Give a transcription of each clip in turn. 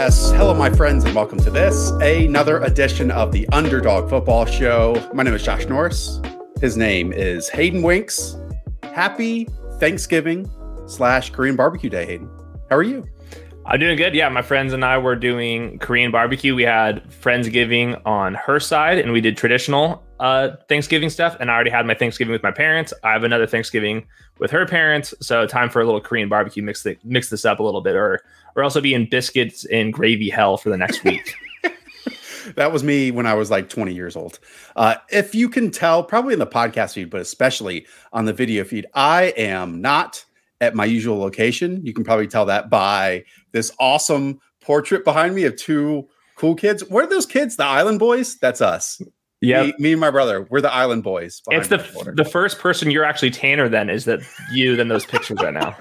Yes, hello, my friends, and welcome to another edition of the Underdog Football Show. My name is Josh Norris. His name is Hayden Winks. Happy Thanksgiving / Korean Barbecue Day, Hayden. How are you? I'm doing good. Yeah, my friends and I were doing Korean barbecue. We had Friendsgiving on her side, and we did traditional Thanksgiving stuff. And I already had my Thanksgiving with my parents. I have another Thanksgiving with her parents. So time for a little Korean barbecue. Mix this up a little bit, or also be in biscuits and gravy hell for the next week. That was me when I was like 20 years old. If you can tell, probably in the podcast feed, but especially on the video feed, I am not at my usual location. You can probably tell that by this awesome portrait behind me of two cool kids. What are those kids? The Island Boys? That's us. Yeah, me and my brother. We're the Island Boys. It's the first person you're actually tanner than is that you than those pictures right now.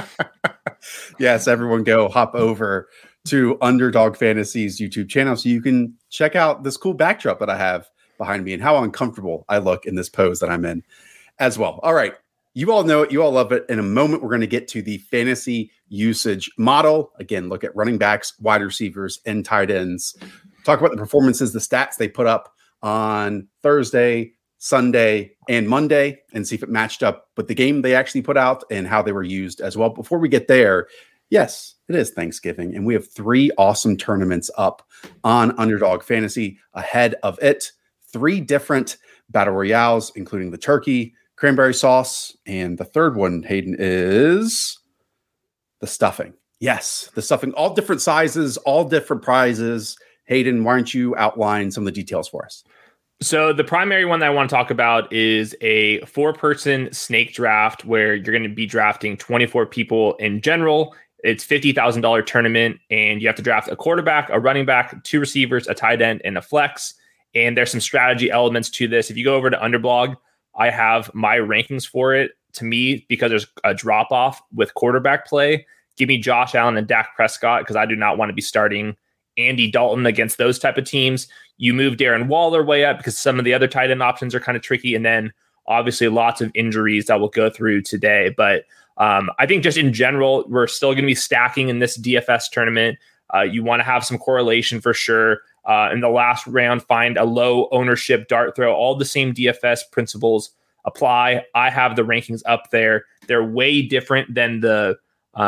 Yes, everyone go hop over to Underdog Fantasy's YouTube channel so you can check out this cool backdrop that I have behind me and how uncomfortable I look in this pose that I'm in as well. All right. You all know it. You all love it. In a moment, we're going to get to the fantasy usage model. Again, look at running backs, wide receivers, and tight ends. Talk about the performances, the stats they put up on Thursday, Sunday, and Monday, and see if it matched up with the game they actually put out and how they were used as well. Before we get there, yes, it is Thanksgiving, and we have 3 awesome tournaments up on Underdog Fantasy ahead of it. 3 different battle royales, including the turkey, cranberry sauce, and the third one, Hayden, is the stuffing. Yes, the stuffing, all different sizes, all different prizes. Hayden, why don't you outline some of the details for us? So the primary one that I want to talk about is a 4-person snake draft where you're going to be drafting 24 people in general. It's $50,000 tournament, and you have to draft a quarterback, a running back, 2 receivers, a tight end, and a flex. And there's some strategy elements to this. If you go over to Underblog, I have my rankings for it. To me, because there's a drop-off with quarterback play, give me Josh Allen and Dak Prescott because I do not want to be starting Andy Dalton against those type of teams. You move Darren Waller way up because some of the other tight end options are kind of tricky. And then obviously lots of injuries that we'll go through today. But I think just in general, we're still going to be stacking in this DFS tournament. You want to have some correlation for sure. In the last round, find a low ownership dart throw. All the same DFS principles apply. I have the rankings up there. They're way different than the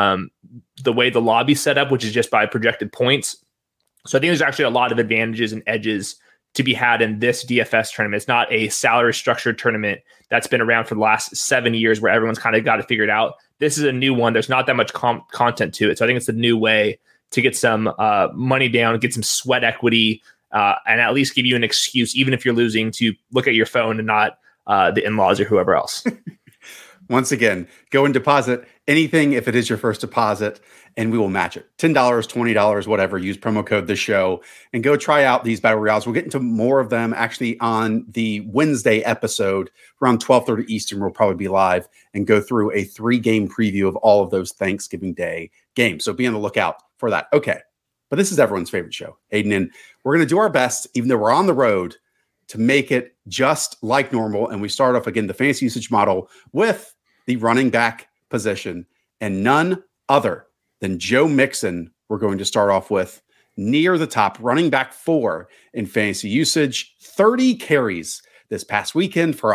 way the lobby's set up, which is just by projected points. So I think there's actually a lot of advantages and edges to be had in this DFS tournament. It's not a salary structured tournament that's been around for the last 7 years where everyone's kind of got it figured out. This is a new one. There's not that much content to it. So I think it's a new way to get some money down, get some sweat equity, and at least give you an excuse, even if you're losing, to look at your phone and not the in-laws or whoever else. Once again, go and deposit anything if it is your first deposit, and we will match it. $10, $20, whatever. Use promo code The Show and go try out these battle royales. We'll get into more of them actually on the Wednesday episode around 12:30 Eastern. We'll probably be live and go through a 3-game preview of all of those Thanksgiving Day games. So be on the lookout for that. Okay, but this is everyone's favorite show, Aiden, and we're going to do our best, even though we're on the road, to make it just like normal. And we start off again the fantasy usage model with the running back position, and none other than Joe Mixon we're going to start off with near the top, running back 4 in fantasy usage, 30 carries this past weekend for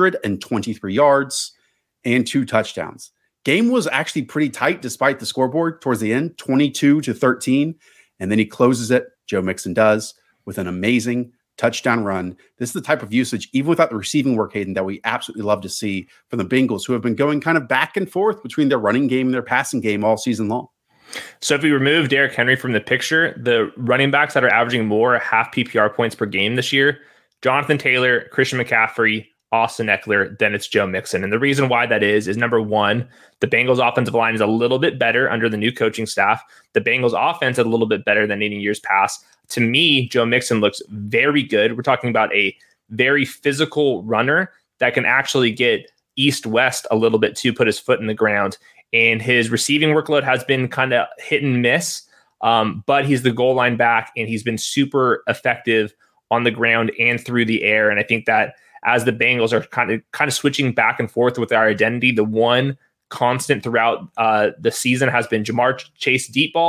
123 yards and 2 touchdowns. Game was actually pretty tight despite the scoreboard towards the end, 22-13, and then he closes it, Joe Mixon does, with an amazing touchdown run. This is the type of usage, even without the receiving work, Hayden, that we absolutely love to see from the Bengals, who have been going kind of back and forth between their running game and their passing game all season long. So if we remove Derrick Henry from the picture, the running backs that are averaging more half PPR points per game this year, Jonathan Taylor, Christian McCaffrey, Austin Eckler, then it's Joe Mixon. And the reason why that is number one, the Bengals offensive line is a little bit better under the new coaching staff. The Bengals offense is a little bit better than in years past. To me, Joe Mixon looks very good. We're talking about a very physical runner that can actually get east-west a little bit to put his foot in the ground. And his receiving workload has been kind of hit and miss, but he's the goal line back, and he's been super effective on the ground and through the air. And I think that as the Bengals are kind of switching back and forth with our identity, the one constant throughout the season has been Jamar Chase deep balls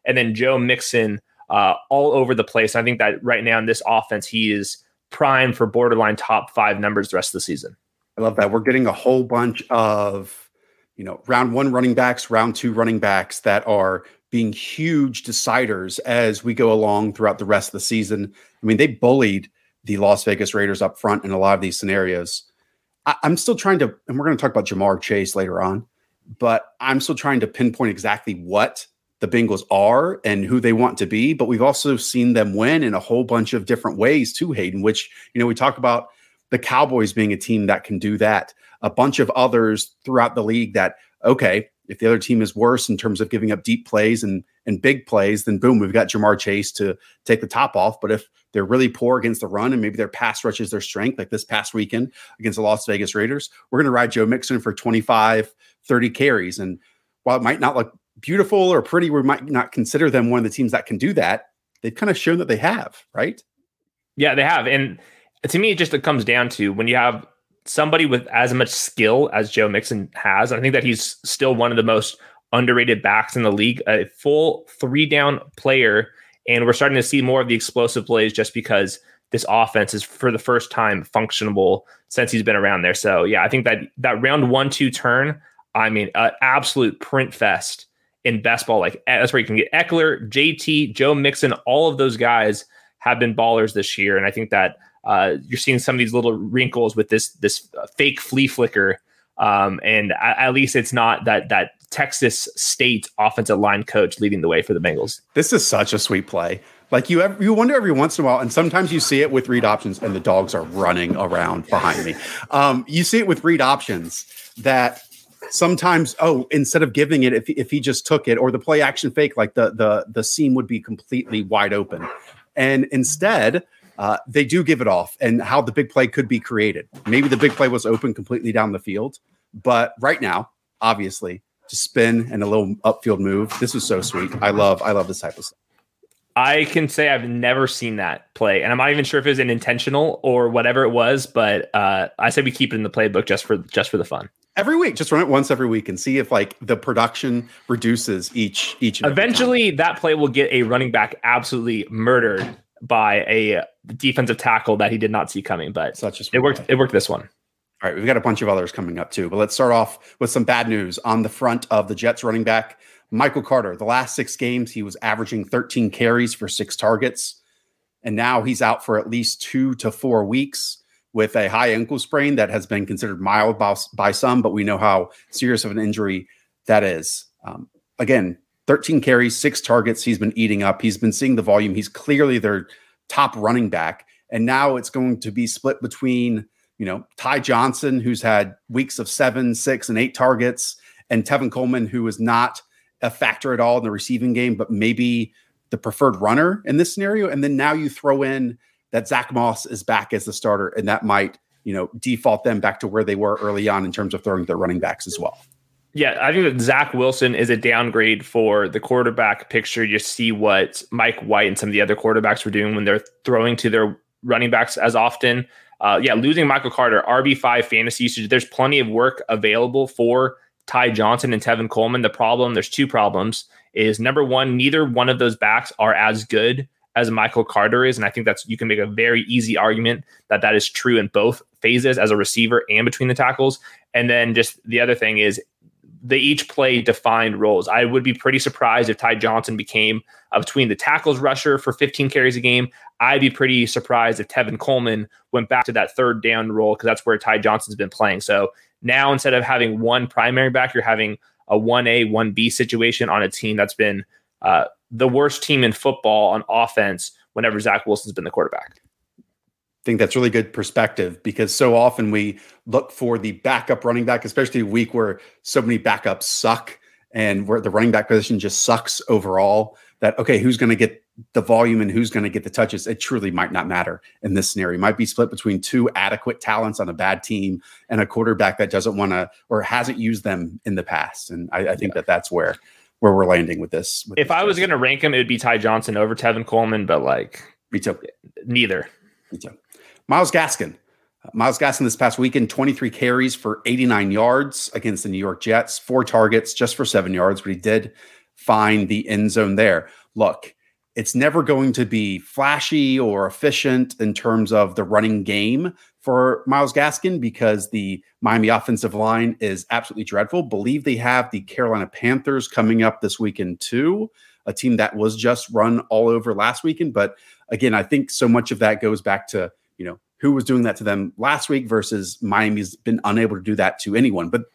and then Joe Mixon all over the place. I think that right now in this offense, he is primed for borderline top 5 numbers the rest of the season. I love that. We're getting a whole bunch of, round 1 running backs, round 2 running backs that are being huge deciders as we go along throughout the rest of the season. I mean, they bullied the Las Vegas Raiders up front in a lot of these scenarios. I'm still trying to, and we're going to talk about Jamar Chase later on, but I'm still trying to pinpoint exactly what the Bengals are and who they want to be. But we've also seen them win in a whole bunch of different ways too, Hayden, which, we talk about the Cowboys being a team that can do that. A bunch of others throughout the league that, okay, if the other team is worse in terms of giving up deep plays and big plays, then boom, we've got Jamar Chase to take the top off. But if they're really poor against the run and maybe their pass rush is their strength, like this past weekend against the Las Vegas Raiders, we're going to ride Joe Mixon for 25, 30 carries. And while it might not look beautiful or pretty, we might not consider them one of the teams that can do that, they've kind of shown that they have, right? Yeah, they have. And to me, it comes down to when you have somebody with as much skill as Joe Mixon has. I think that he's still one of the most underrated backs in the league, a full 3-down player. And we're starting to see more of the explosive plays just because this offense is for the first time functionable since he's been around there. So yeah, I think that round 1-2 turn, I mean, absolute print fest in best ball. Like that's where you can get Eckler, JT, Joe Mixon, all of those guys have been ballers this year. And I think that you're seeing some of these little wrinkles with this fake flea flicker. And at least it's not that Texas State offensive line coach leading the way for the Bengals. This is such a sweet play. Like you wonder every once in a while, and sometimes you see it with read options and the dogs are running around behind me. You see it with read options that sometimes, instead of giving it, if he just took it, or the play action fake, like the seam would be completely wide open. And instead, they do give it off and how the big play could be created. Maybe the big play was open completely down the field, but right now, obviously, just spin and a little upfield move. This is so sweet. I love this type of stuff. I can say I've never seen that play, and I'm not even sure if it was an intentional or whatever it was, but I say we keep it in the playbook just for the fun. Every week, just run it once every week and see if like the production reduces each. Eventually, that play will get a running back absolutely murdered by a defensive tackle that he did not see coming, but it worked. It worked this one. All right, we've got a bunch of others coming up too, but let's start off with some bad news on the front of the Jets running back, Michael Carter. The last 6 games, he was averaging 13 carries for 6 targets, and now he's out for at least 2 to 4 weeks with a high ankle sprain that has been considered mild by some, but we know how serious of an injury that is. Again, 13 carries, 6 targets. He's been eating up. He's been seeing the volume. He's clearly their top running back. And now it's going to be split between, Ty Johnson, who's had weeks of 7, 6, and 8 targets, and Tevin Coleman, who is not a factor at all in the receiving game, but maybe the preferred runner in this scenario. And then now you throw in that Zach Moss is back as the starter, and that might, default them back to where they were early on in terms of throwing their running backs as well. Yeah, I think that Zach Wilson is a downgrade for the quarterback picture. You see what Mike White and some of the other quarterbacks were doing when they're throwing to their running backs as often. Losing Michael Carter, RB5 fantasy usage, there's plenty of work available for Ty Johnson and Tevin Coleman. There's 2 problems. Is number one, neither one of those backs are as good as Michael Carter is. And I think you can make a very easy argument that is true in both phases as a receiver and between the tackles. And then just the other thing is they each play defined roles. I would be pretty surprised if Ty Johnson became between the tackles rusher for 15 carries a game. I'd be pretty surprised if Tevin Coleman went back to that 3rd down role, because that's where Ty Johnson's been playing. So now instead of having one primary back, you're having a 1A, 1B situation on a team that's been the worst team in football on offense whenever Zach Wilson's been the quarterback. I think that's really good perspective, because so often we look for the backup running back, especially a week where so many backups suck and where the running back position just sucks overall, that, okay, who's going to get the volume and who's going to get the touches? It truly might not matter in this scenario. It might be split between 2 adequate talents on a bad team and a quarterback that doesn't want to or hasn't used them in the past. And I think that's where we're landing with this. If I was going to rank him, it would be Ty Johnson over Tevin Coleman, but me too. Neither. Me too. Myles Gaskin. This past weekend, 23 carries for 89 yards against the New York Jets, 4 targets just for 7 yards, but he did find the end zone there. look, it's never going to be flashy or efficient in terms of the running game for Myles Gaskin because the Miami offensive line is absolutely dreadful. Believe they have the Carolina Panthers coming up this weekend too, a team that was just run all over last weekend. But again, I think so much of that goes back to, who was doing that to them last week versus Miami's been unable to do that to anyone. But,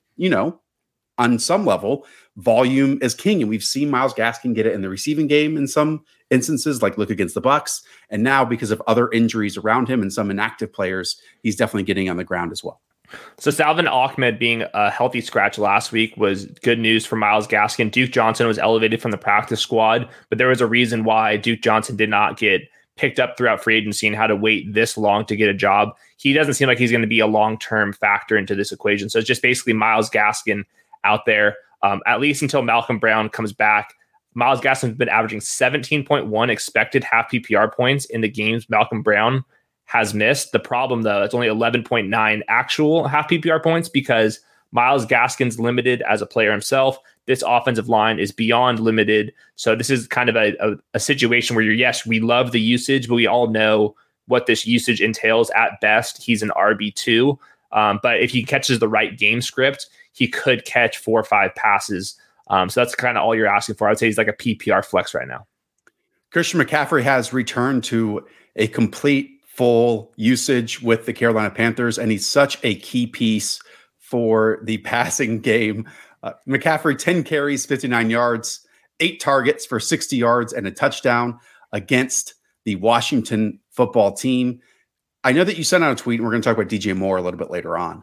on some level, volume is king. And we've seen Myles Gaskin get it in the receiving game in some instances, like look against the Bucs. And now because of other injuries around him and some inactive players, he's definitely getting on the ground as well. So Salvon Ahmed being a healthy scratch last week was good news for Myles Gaskin. Duke Johnson was elevated from the practice squad, but there was a reason why Duke Johnson did not get picked up throughout free agency and had to wait this long to get a job. He doesn't seem like he's going to be a long-term factor into this equation. So it's just basically Myles Gaskin out there, at least until Malcolm Brown comes back. Myles Gaskin has been averaging 17.1 expected half PPR points in the games Malcolm Brown has missed. The problem, though, it's only 11.9 actual half PPR points because Myles Gaskin's limited as a player himself. This offensive line is beyond limited. So this is kind of a situation where yes, we love the usage, but we all know what this usage entails. At best, he's an RB2. But if he catches the right game script, he could catch 4 or 5 passes. So that's kind of all you're asking for. I would say he's like a PPR flex right now. Christian McCaffrey has returned to a complete full usage with the Carolina Panthers, and he's such a key piece for the passing game. McCaffrey, 10 carries, 59 yards, 8 targets for 60 yards and a touchdown against the Washington football team. I know that you sent out a tweet, and we're going to talk about DJ Moore a little bit later on,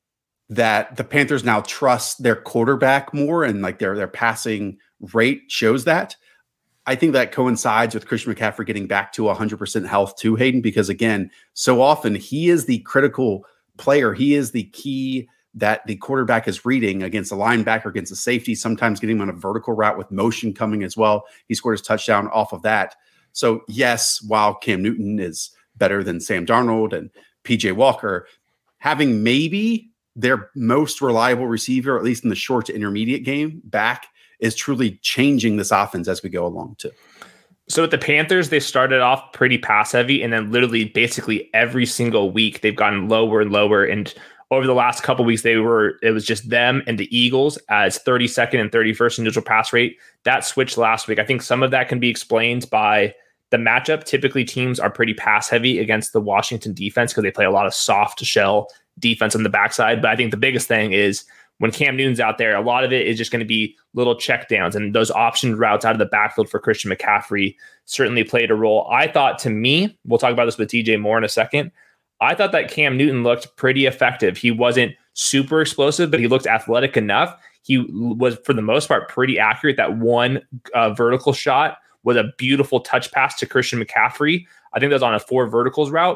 that the Panthers now trust their quarterback more and like their passing rate shows that. I think that coincides with Christian McCaffrey getting back to 100% health too, Hayden, because again, so often he is the critical player. He is the key that the quarterback is reading against a linebacker, against a safety, sometimes getting him on a vertical route with motion coming as well. He scored his touchdown off of that. So yes, while Cam Newton is better than Sam Darnold and PJ Walker, having maybe their most reliable receiver, at least in the short to intermediate game, back is truly changing this offense as we go along too. So with the Panthers, they started off pretty pass heavy, and then literally basically every single week they've gotten lower and lower. And over the last couple of weeks, it was just them and the Eagles as 32nd and 31st in neutral pass rate. That switched last week. I think some of that can be explained by the matchup. Typically, teams are pretty pass heavy against the Washington defense because they play a lot of soft shell defense on the backside. But I think the biggest thing is when Cam Newton's out there, a lot of it is just going to be little check downs, and those option routes out of the backfield for Christian McCaffrey certainly played a role. I thought, to me, we'll talk about this with DJ Moore in a second, I thought that Cam Newton looked pretty effective. He wasn't super explosive, but he looked athletic enough. He was, for the most part, pretty accurate. That one vertical shot was a beautiful touch pass to Christian McCaffrey. I think that was on a 4 verticals route.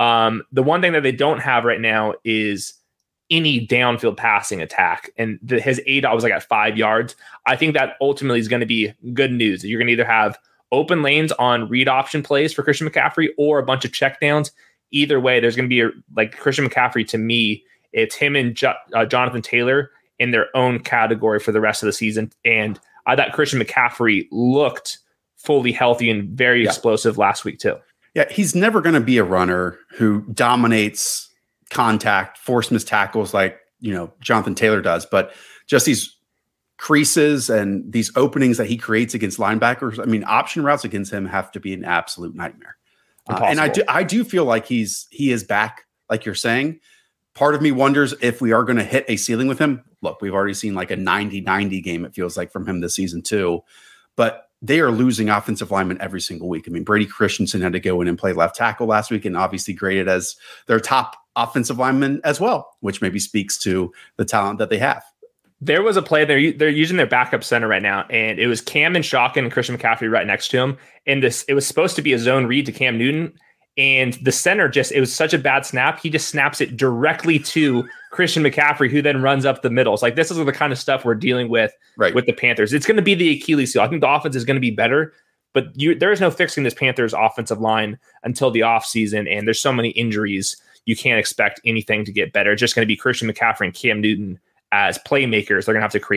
The one thing that they don't have right now is any downfield passing attack. And his ADOT was like at 5 yards. I think that ultimately is going to be good news. You're going to either have open lanes on read option plays for Christian McCaffrey or a bunch of check downs. Either way, there's going to be like Christian McCaffrey. To me, it's him and Jonathan Taylor in their own category for the rest of the season. And I thought Christian McCaffrey looked fully healthy and very explosive last week too. Yeah, he's never going to be a runner who dominates contact, force missed tackles like, Jonathan Taylor does, but just these creases and these openings that he creates against linebackers. I mean, option routes against him have to be an absolute nightmare. And I do feel like he is back, like you're saying. Part of me wonders if we are going to hit a ceiling with him. Look, we've already seen like a 90-90 game, it feels like, from him this season too. But they are losing offensive linemen every single week. I mean, Brady Christensen had to go in and play left tackle last week and obviously graded as their top offensive lineman as well, which maybe speaks to the talent that they have. There was a play, they're using their backup center right now, and it was Cam and Shotgun and Christian McCaffrey right next to him. And it was supposed to be a zone read to Cam Newton, and the center it was such a bad snap. He just snaps it directly to Christian McCaffrey, who then runs up the middle. It's like, this is the kind of stuff we're dealing with with the Panthers. It's going to be the Achilles heel. I think the offense is going to be better, but there is no fixing this Panthers offensive line until the offseason, and there's so many injuries. You can't expect anything to get better. It's just going to be Christian McCaffrey and Cam Newton as playmakers. They're going to have to create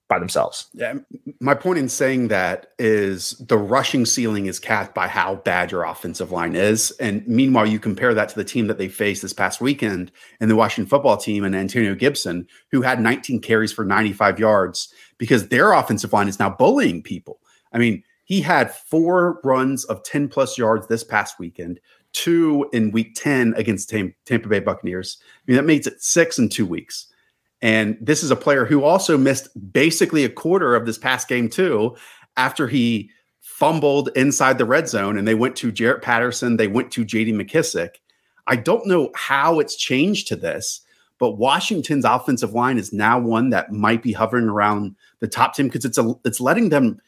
by themselves. Yeah, my point in saying that is the rushing ceiling is capped by how bad your offensive line is. And meanwhile, you compare that to the team that they faced this past weekend in the Washington football team and Antonio Gibson, who had 19 carries for 95 yards because their offensive line is now bullying people. I mean, he had 4 runs of 10 plus yards this past weekend, 2 in week 10 against Tampa Bay Buccaneers. I mean, that makes it 6 in 2 weeks. And this is a player who also missed basically a quarter of this past game too, after he fumbled inside the red zone and they went to Jarrett Patterson. They went to JD McKissick. I don't know how it's changed to this, but Washington's offensive line is now one that might be hovering around the top 10 because it's letting them,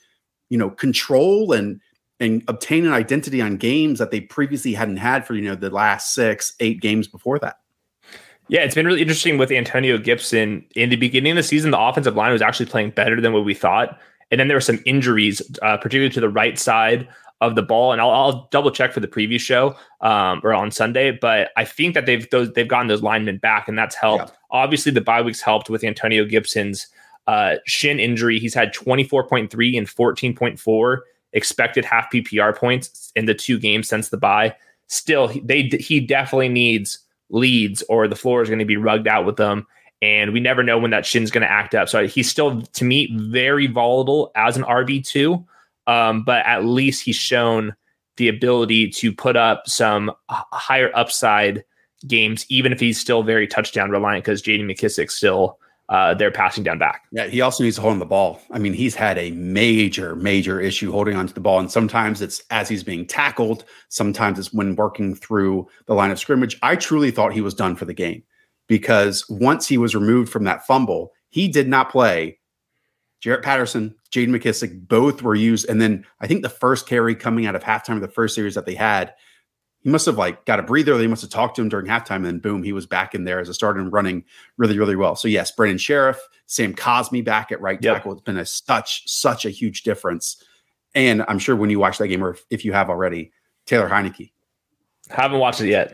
control and obtain an identity on games that they previously hadn't had for, the last 6-8 games before that. Yeah, it's been really interesting with Antonio Gibson. In the beginning of the season, the offensive line was actually playing better than what we thought. And then there were some injuries, particularly to the right side of the ball. And I'll double check for the preview show or on Sunday. But I think that they've gotten those linemen back, and that's helped. Yeah. Obviously, the bye weeks helped with Antonio Gibson's shin injury. He's had 24.3 and 14.4 expected half PPR points in the 2 games since the bye. Still, he definitely needs leads or the floor is going to be rugged out with them. And we never know when that shin's going to act up. So he's still, to me, very volatile as an RB2. But at least he's shown the ability to put up some higher upside games, even if he's still very touchdown reliant because JD McKissick's still they're passing down back. Yeah, he also needs to hold on the ball. I mean, he's had a major issue holding onto the ball. And sometimes it's as he's being tackled. Sometimes it's when working through the line of scrimmage. I truly thought he was done for the game because once he was removed from that fumble, he did not play. Jarrett Patterson, Jaden McKissick, both were used. And then I think the first carry coming out of halftime of the first series that they had, he must have got a breather. They must have talked to him during halftime, and then boom, he was back in there as a starter and running really, really well. So yes, Brandon Sheriff, Sam Cosmi back at right tackle. It's been such a huge difference. And I'm sure when you watch that game, or if you have already, Taylor Heineke. Haven't watched it yet.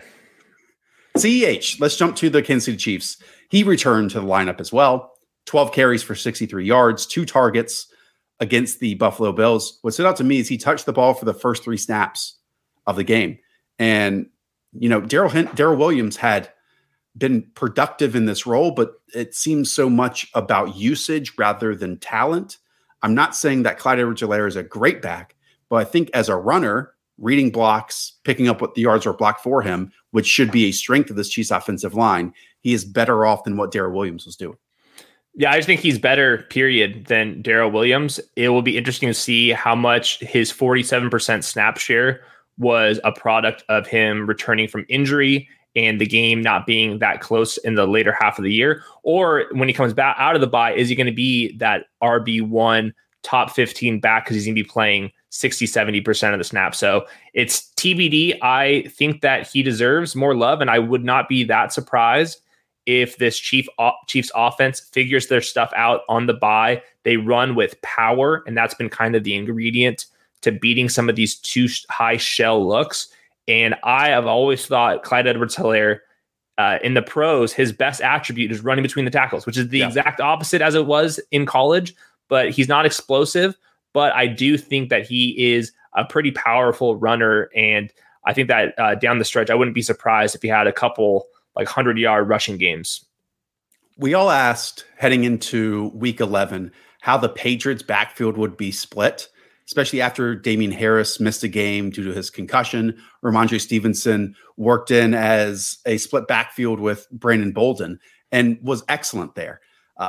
CEH, let's jump to the Kansas City Chiefs. He returned to the lineup as well. 12 carries for 63 yards, 2 targets against the Buffalo Bills. What stood out to me is he touched the ball for the first 3 snaps of the game. And, Darrell Williams had been productive in this role, but it seems so much about usage rather than talent. I'm not saying that Clyde Edwards-Helaire is a great back, but I think as a runner, reading blocks, picking up what the yards are blocked for him, which should be a strength of this Chiefs offensive line, he is better off than what Darrell Williams was doing. Yeah, I just think he's better, period, than Darrell Williams. It will be interesting to see how much his 47% snap share was a product of him returning from injury and the game not being that close in the later half of the year. Or when he comes back out of the bye, is he going to be that RB1 top 15 back because he's going to be playing 60-70% of the snaps? So it's TBD. I think that he deserves more love, and I would not be that surprised if this Chiefs offense figures their stuff out on the bye. They run with power, and that's been kind of the ingredient to beating some of these too high shell looks. And I have always thought Clyde Edwards-Helaire in the pros, his best attribute is running between the tackles, which is the exact opposite as it was in college, but he's not explosive. But I do think that he is a pretty powerful runner. And I think that down the stretch, I wouldn't be surprised if he had a couple 100-yard rushing games. We all asked heading into week 11 how the Patriots backfield would be split, especially after Damien Harris missed a game due to his concussion. Ramondre Stevenson worked in as a split backfield with Brandon Bolden and was excellent there.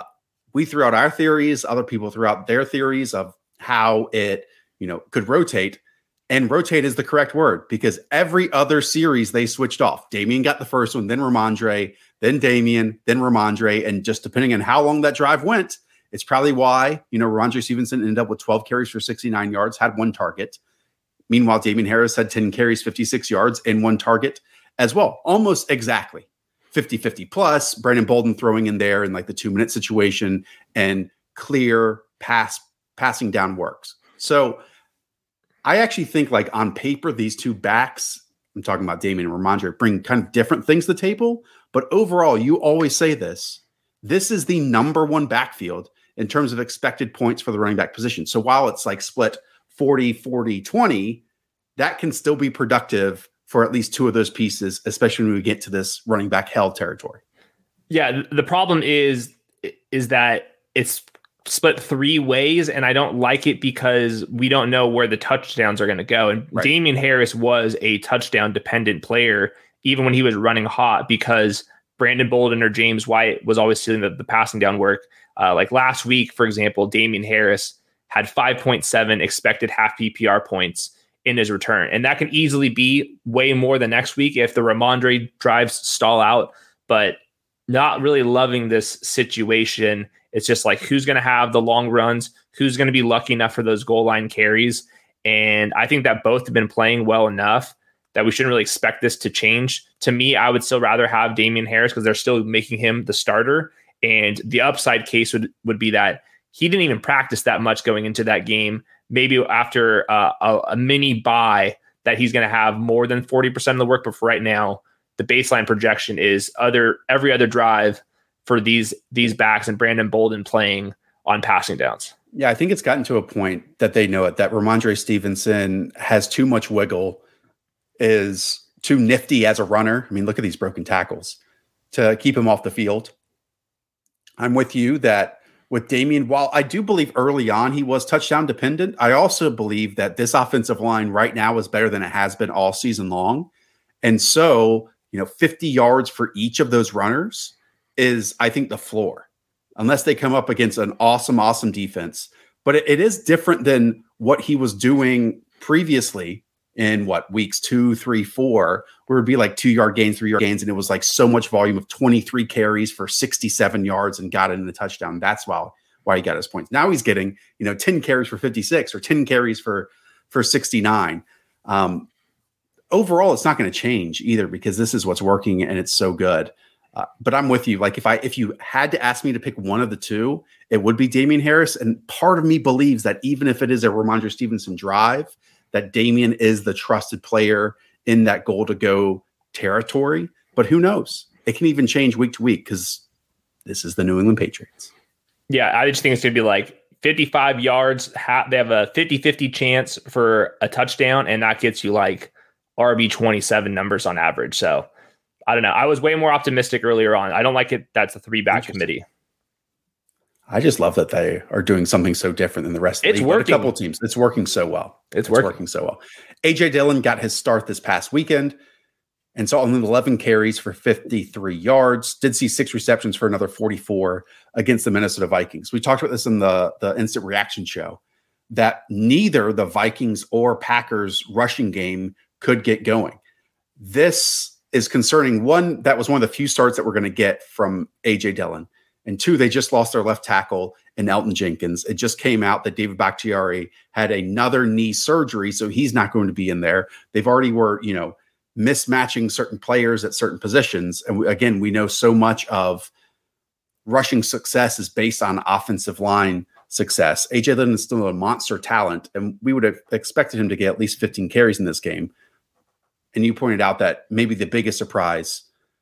We threw out our theories. Other people threw out their theories of how it, could rotate. And rotate is the correct word because every other series they switched off. Damien got the first one, then Ramondre, then Damien, then Ramondre. And just depending on how long that drive went, it's probably why, Ramondre Stevenson ended up with 12 carries for 69 yards, had 1 target. Meanwhile, Damien Harris had 10 carries, 56 yards, and 1 target as well. Almost exactly 50-50 plus. Brandon Bolden throwing in there in the 2-minute situation and clear passing down works. So I actually think on paper, these 2 backs, I'm talking about Damien and Ramondre, bring kind of different things to the table. But overall, you always say this is the number 1 backfield in terms of expected points for the running back position. So while it's like split 40, 40, 20, that can still be productive for at least two of those pieces, especially when we get to this running back hell territory. Yeah, the problem is that it's split three ways, and I don't like it because we don't know where the touchdowns are going to go. And right. Damien Harris was a touchdown dependent player, even when he was running hot, because Brandon Bolden or James White was always doing the passing down work. Like last week, for example, Damien Harris had 5.7 expected half PPR points in his return. And that can easily be way more than next week if the Ramondre drives stall out, but not really loving this situation. It's just like, who's going to have the long runs? Who's going to be lucky enough for those goal line carries? And I think that both have been playing well enough that we shouldn't really expect this to change. To me, I would still rather have Damien Harris because they're still making him the starter. And the upside case would be that he didn't even practice that much going into that game. Maybe after a mini bye that he's going to have more than 40% of the work. But for right now, the baseline projection is every other drive for these backs and Brandon Bolden playing on passing downs. Yeah, I think it's gotten to a point that they know it, that Ramondre Stevenson has too much wiggle, is too nifty as a runner. I mean, look at these broken tackles to keep him off the field. I'm with you that with Damien, while I do believe early on he was touchdown dependent, I also believe that this offensive line right now is better than it has been all season long. And so, 50 yards for each of those runners is, I think, the floor, unless they come up against an awesome defense. But it is different than what he was doing previously in weeks 2, 3, 4, where it'd be like 2-yard gains, 3-yard gains. And it was like so much volume of 23 carries for 67 yards and got it in the touchdown. That's why he got his points. Now he's getting, 10 carries for 56 or 10 carries for 69. Overall, it's not going to change either because this is what's working and it's so good. But I'm with you. Like if you had to ask me to pick one of the two, it would be Damien Harris. And part of me believes that even if it is a Ramondre Stevenson drive, that Damien is the trusted player in that goal to go territory. But who knows? It can even change week to week because this is the New England Patriots. Yeah, I just think it's going to be like 55 yards. They have a 50-50 chance for a touchdown, and that gets you like RB 27 numbers on average. So I don't know. I was way more optimistic earlier on. I don't like it. That's a 3-back committee. I just love that they are doing something so different than the rest of the league. It's working. A couple of teams. It's working so well. It's working so well. A.J. Dillon got his start this past weekend and saw only 11 carries for 53 yards. Did see 6 receptions for another 44 against the Minnesota Vikings. We talked about this in the instant reaction show, that neither the Vikings or Packers rushing game could get going. This is concerning. One, that was one of the few starts that we're going to get from A.J. Dillon. And 2, they just lost their left tackle in Elton Jenkins. It just came out that David Bakhtiari had another knee surgery, so he's not going to be in there. They've already were, mismatching certain players at certain positions. And again, we know so much of rushing success is based on offensive line success. A.J. Dillon is still a monster talent, and we would have expected him to get at least 15 carries in this game. And you pointed out that maybe the biggest surprise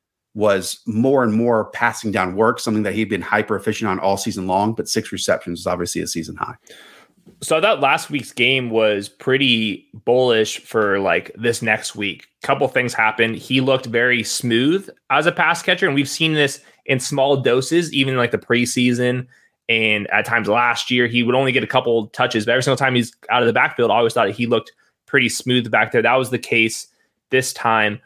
was more and more passing down work, something that he'd been hyper efficient on all season long, but 6 receptions is obviously a season high. So I thought last week's game was pretty bullish for like this next week. Couple things happened. He looked very smooth as a pass catcher, and we've seen this in small doses, even like the preseason. And at times last year, he would only get a couple touches, but every single time he's out of the backfield, I always thought he looked pretty smooth back there. That was the case this time.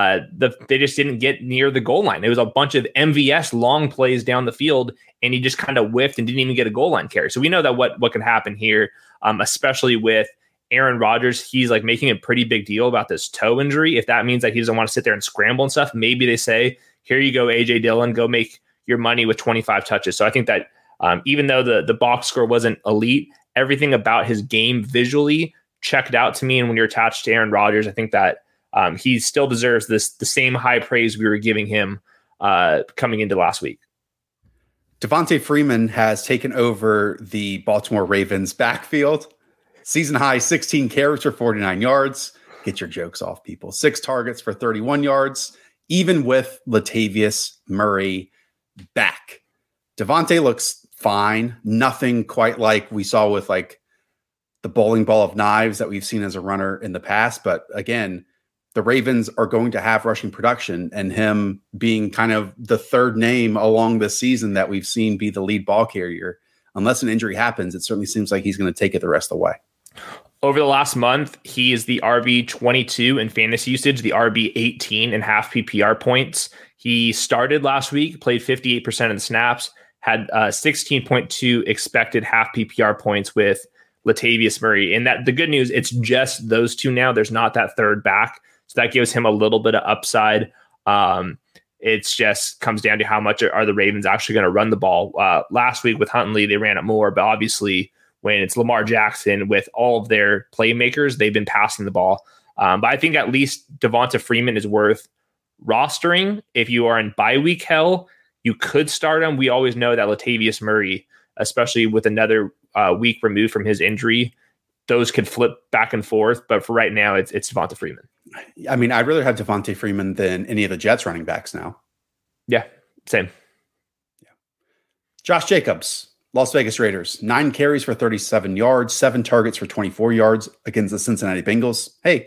They just didn't get near the goal line. There was a bunch of MVS long plays down the field, and he just kind of whiffed and didn't even get a goal line carry. So we know that what can happen here, especially with Aaron Rodgers. He's like making a pretty big deal about this toe injury. If that means that he doesn't want to sit there and scramble and stuff, maybe they say, here you go, A.J. Dillon, go make your money with 25 touches. So I think that even though the box score wasn't elite, everything about his game visually checked out to me. And when you're attached to Aaron Rodgers, I think that he still deserves the same high praise we were giving him coming into last week. Devontae Freeman has taken over the Baltimore Ravens backfield. Season high 16 carries for 49 yards. Get your jokes off, people. 6 targets for 31 yards, even with Latavius Murray back. Devontae looks fine. Nothing quite like we saw with like the bowling ball of knives that we've seen as a runner in the past. But again, the Ravens are going to have rushing production, and him being kind of the third name along this season that we've seen be the lead ball carrier. Unless an injury happens, it certainly seems like he's going to take it the rest of the way. Over the last month, he is the RB 22 in fantasy usage, the RB 18 in half PPR points. He started last week, played 58% of the snaps, had 16.2 expected half PPR points with Latavius Murray. And that the good news, it's just those two now. There's not that third back. So that gives him a little bit of upside. It's just comes down to how much are the Ravens actually going to run the ball. Last week with Huntley, they ran it more, but obviously when it's Lamar Jackson with all of their playmakers, they've been passing the ball. But I think at least Devonta Freeman is worth rostering. If you are in bye week hell, you could start him. We always know that Latavius Murray, especially with another week removed from his injury, those could flip back and forth. But for right now, it's Devonta Freeman. I mean, I'd rather have Devonta Freeman than any of the Jets running backs now. Yeah, same. Yeah. Josh Jacobs, Las Vegas Raiders, 9 carries for 37 yards, 7 targets for 24 yards against the Cincinnati Bengals. Hey,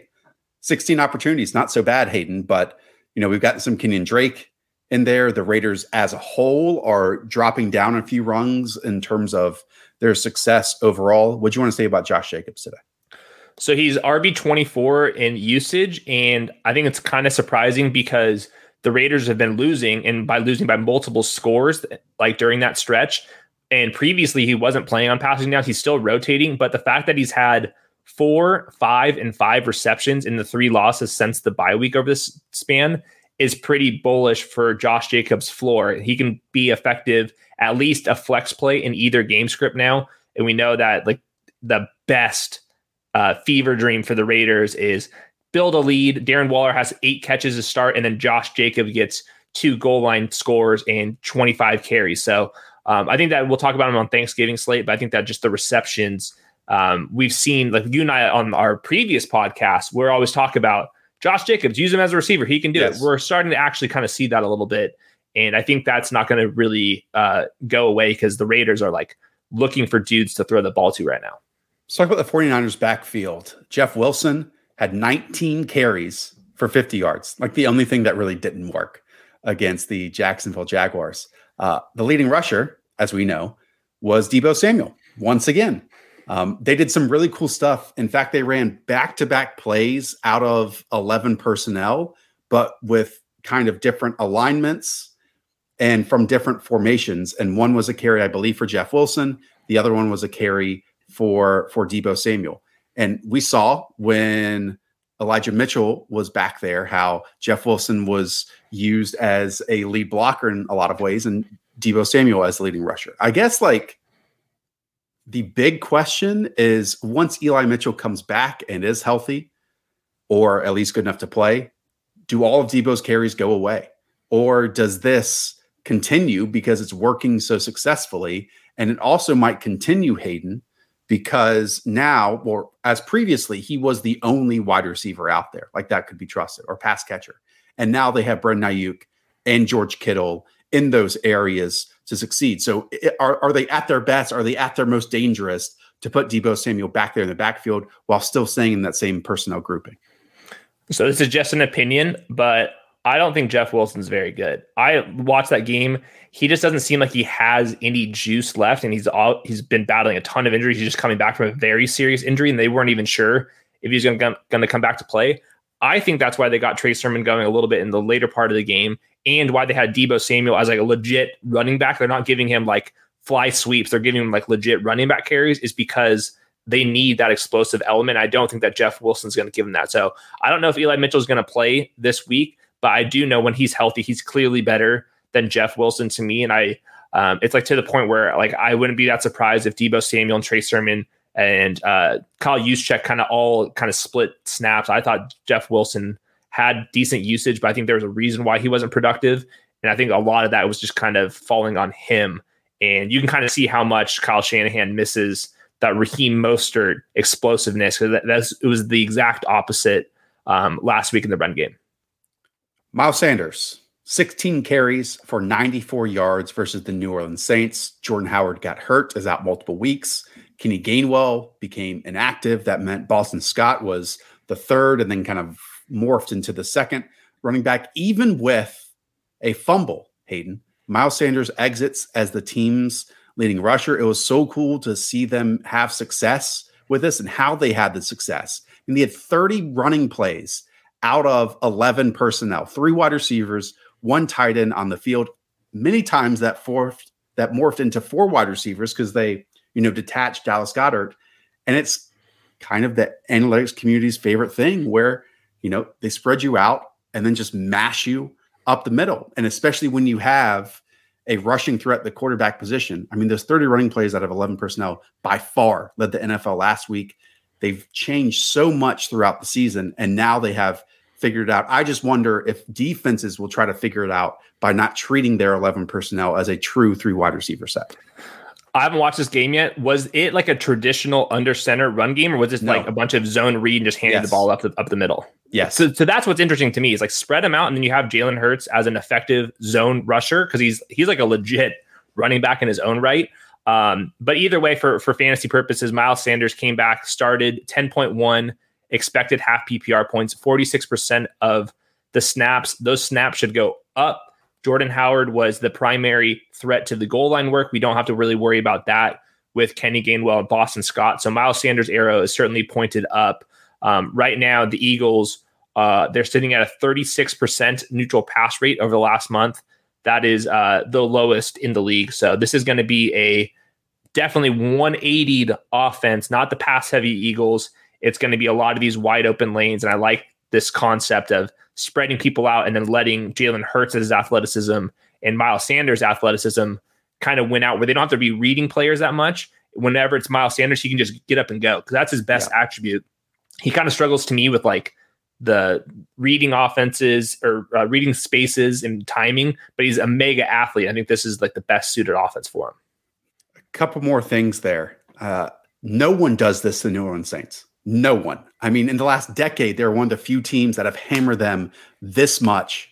16 opportunities, not so bad, Hayden, but we've gotten some Kenyon Drake in there. The Raiders as a whole are dropping down a few rungs in terms of their success overall. What do you want to say about Josh Jacobs today? So he's RB24 in usage, and I think it's kind of surprising because the Raiders have been losing, and by losing by multiple scores, like during that stretch. And previously he wasn't playing on passing downs. He's still rotating, but the fact that he's had 4, 5, and 5 receptions in the 3 losses since the bye week over this span is pretty bullish for Josh Jacobs' floor. He can be effective, at least a flex play in either game script now. And we know that like the best fever dream for the Raiders is build a lead. Darren Waller has 8 catches to start, and then Josh Jacobs gets 2 goal line scores and 25 carries. So I think that we'll talk about him on Thanksgiving slate, but I think that just the receptions we've seen, like you and I on our previous podcast, we're always talking about Josh Jacobs, use him as a receiver. He can do it. We're starting to actually kind of see that a little bit. And I think that's not going to really go away because the Raiders are like looking for dudes to throw the ball to right now. Let's talk about the 49ers backfield. Jeff Wilson had 19 carries for 50 yards. Like the only thing that really didn't work against the Jacksonville Jaguars. The leading rusher, as we know, was Deebo Samuel. Once again, they did some really cool stuff. In fact, they ran back-to-back plays out of 11 personnel, but with kind of different alignments and from different formations. And one was a carry, I believe, for Jeff Wilson. The other one was a carry for Deebo Samuel. And we saw when Elijah Mitchell was back there how Jeff Wilson was used as a lead blocker in a lot of ways and Deebo Samuel as the leading rusher. I guess like the big question is once Eli Mitchell comes back and is healthy or at least good enough to play, do all of Deebo's carries go away? Or does this continue because it's working so successfully? And it also might continue, Hayden, because now, or as previously, he was the only wide receiver out there. Like that could be trusted or pass catcher. And now they have Brandon Ayuk and George Kittle in those areas to succeed. So are they at their best? Are they at their most dangerous to put Deebo Samuel back there in the backfield while still staying in that same personnel grouping? So this is just an opinion, but I don't think Jeff Wilson's very good. I watched that game. He just doesn't seem like he has any juice left, and he's been battling a ton of injuries. He's just coming back from a very serious injury, and they weren't even sure if he's going to come back to play. I think that's why they got Trey Sermon going a little bit in the later part of the game, and why they had Deebo Samuel as like a legit running back. They're not giving him like fly sweeps. They're giving him like legit running back carries is because they need that explosive element. I don't think that Jeff Wilson's going to give him that. So I don't know if Eli Mitchell is going to play this week, but I do know when he's healthy, he's clearly better than Jeff Wilson to me. And it's like to the point where like I wouldn't be that surprised if Deebo Samuel and Trey Sermon and Kyle Juszczyk kind of split snaps. I thought Jeff Wilson had decent usage, but I think there was a reason why he wasn't productive. And I think a lot of that was just kind of falling on him. And you can kind of see how much Kyle Shanahan misses that Raheem Mostert explosiveness, because it was the exact opposite last week in the run game. Miles Sanders, 16 carries for 94 yards versus the New Orleans Saints. Jordan Howard got hurt, is out multiple weeks. Kenny Gainwell became inactive. That meant Boston Scott was the third and then kind of morphed into the second running back. Even with a fumble, Hayden, Miles Sanders exits as the team's leading rusher. It was so cool to see them have success with this and how they had the success. And they had 30 running plays out of 11 personnel, 3 wide receivers, 1 tight end on the field. Many times that morphed into 4 wide receivers because they, detached Dallas Goedert. And it's kind of the analytics community's favorite thing where, they spread you out and then just mash you up the middle. And especially when you have a rushing threat at the quarterback position. I mean, those 30 running plays out of 11 personnel by far led the NFL last week. They've changed so much throughout the season, and now they have figured it out. I just wonder if defenses will try to figure it out by not treating their 11 personnel as a true 3 wide receiver set. I haven't watched this game yet. Was it like a traditional under center run game, or was this like a bunch of zone read and just handing the ball up the middle? Yes. So that's what's interesting to me is like spread them out, and then you have Jalen Hurts as an effective zone rusher because he's like a legit running back in his own right. But either way, for fantasy purposes, Miles Sanders came back, started 10.1 expected half PPR points, 46% of the snaps. Those snaps should go up. Jordan Howard was the primary threat to the goal line work. We don't have to really worry about that with Kenny Gainwell and Boston Scott. So Miles Sanders' arrow is certainly pointed up. Right now, the Eagles, they're sitting at a 36% neutral pass rate over the last month. That is the lowest in the league. So this is going to be a definitely 180'd offense, not the pass-heavy Eagles. It's going to be a lot of these wide open lanes, and I like this concept of spreading people out and then letting Jalen Hurts' athleticism and Miles Sanders' athleticism kind of win out where they don't have to be reading players that much. Whenever it's Miles Sanders, he can just get up and go because that's his best attribute. He kind of struggles to me with like the reading offenses or reading spaces and timing, but he's a mega athlete. I think this is like the best suited offense for him. A couple more things there. No one does this to New Orleans Saints. No one. I mean, in the last decade, they're one of the few teams that have hammered them this much.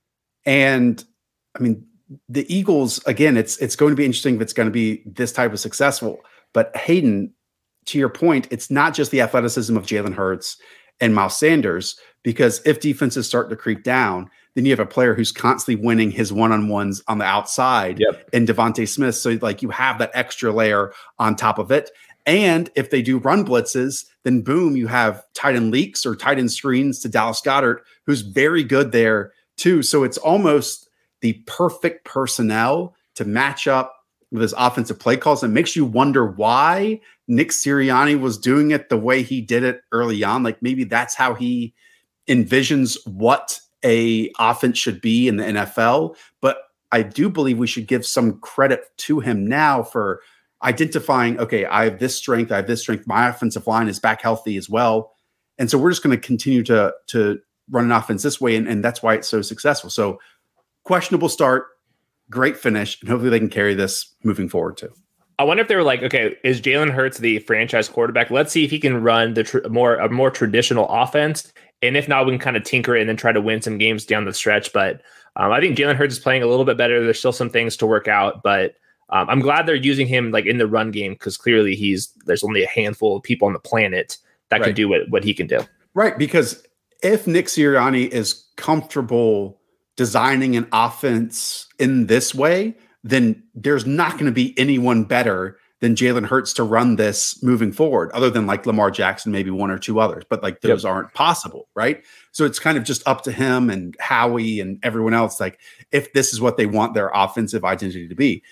And I mean, the Eagles, again, it's going to be interesting if it's going to be this type of successful. But Hayden, to your point, it's not just the athleticism of Jalen Hurts and Miles Sanders, because if defenses start to creep down, then you have a player who's constantly winning his one-on-ones on the outside in Devontae Smith. So like you have that extra layer on top of it. And if they do run blitzes, then boom, you have tight end leaks or tight end screens to Dallas Goedert, who's very good there too. So it's almost the perfect personnel to match up with his offensive play calls. It makes you wonder why Nick Sirianni was doing it the way he did it early on. Like maybe that's how he envisions what a offense should be in the NFL. But I do believe we should give some credit to him now for identifying, okay, I have this strength. My offensive line is back healthy as well. And so we're just going to continue to run an offense this way. And that's why it's so successful. So questionable start, great finish, and hopefully they can carry this moving forward too. I wonder if they were like, okay, is Jalen Hurts the franchise quarterback? Let's see if he can run a more traditional offense. And if not, we can kind of tinker it and then try to win some games down the stretch. But I think Jalen Hurts is playing a little bit better. There's still some things to work out, but I'm glad they're using him like in the run game because clearly there's only a handful of people on the planet that can do what he can do. Right, because if Nick Sirianni is comfortable designing an offense in this way, then there's not going to be anyone better than Jalen Hurts to run this moving forward, other than like Lamar Jackson, maybe one or two others, but like those aren't possible, right? So it's kind of just up to him and Howie and everyone else. Like if this is what they want their offensive identity to be,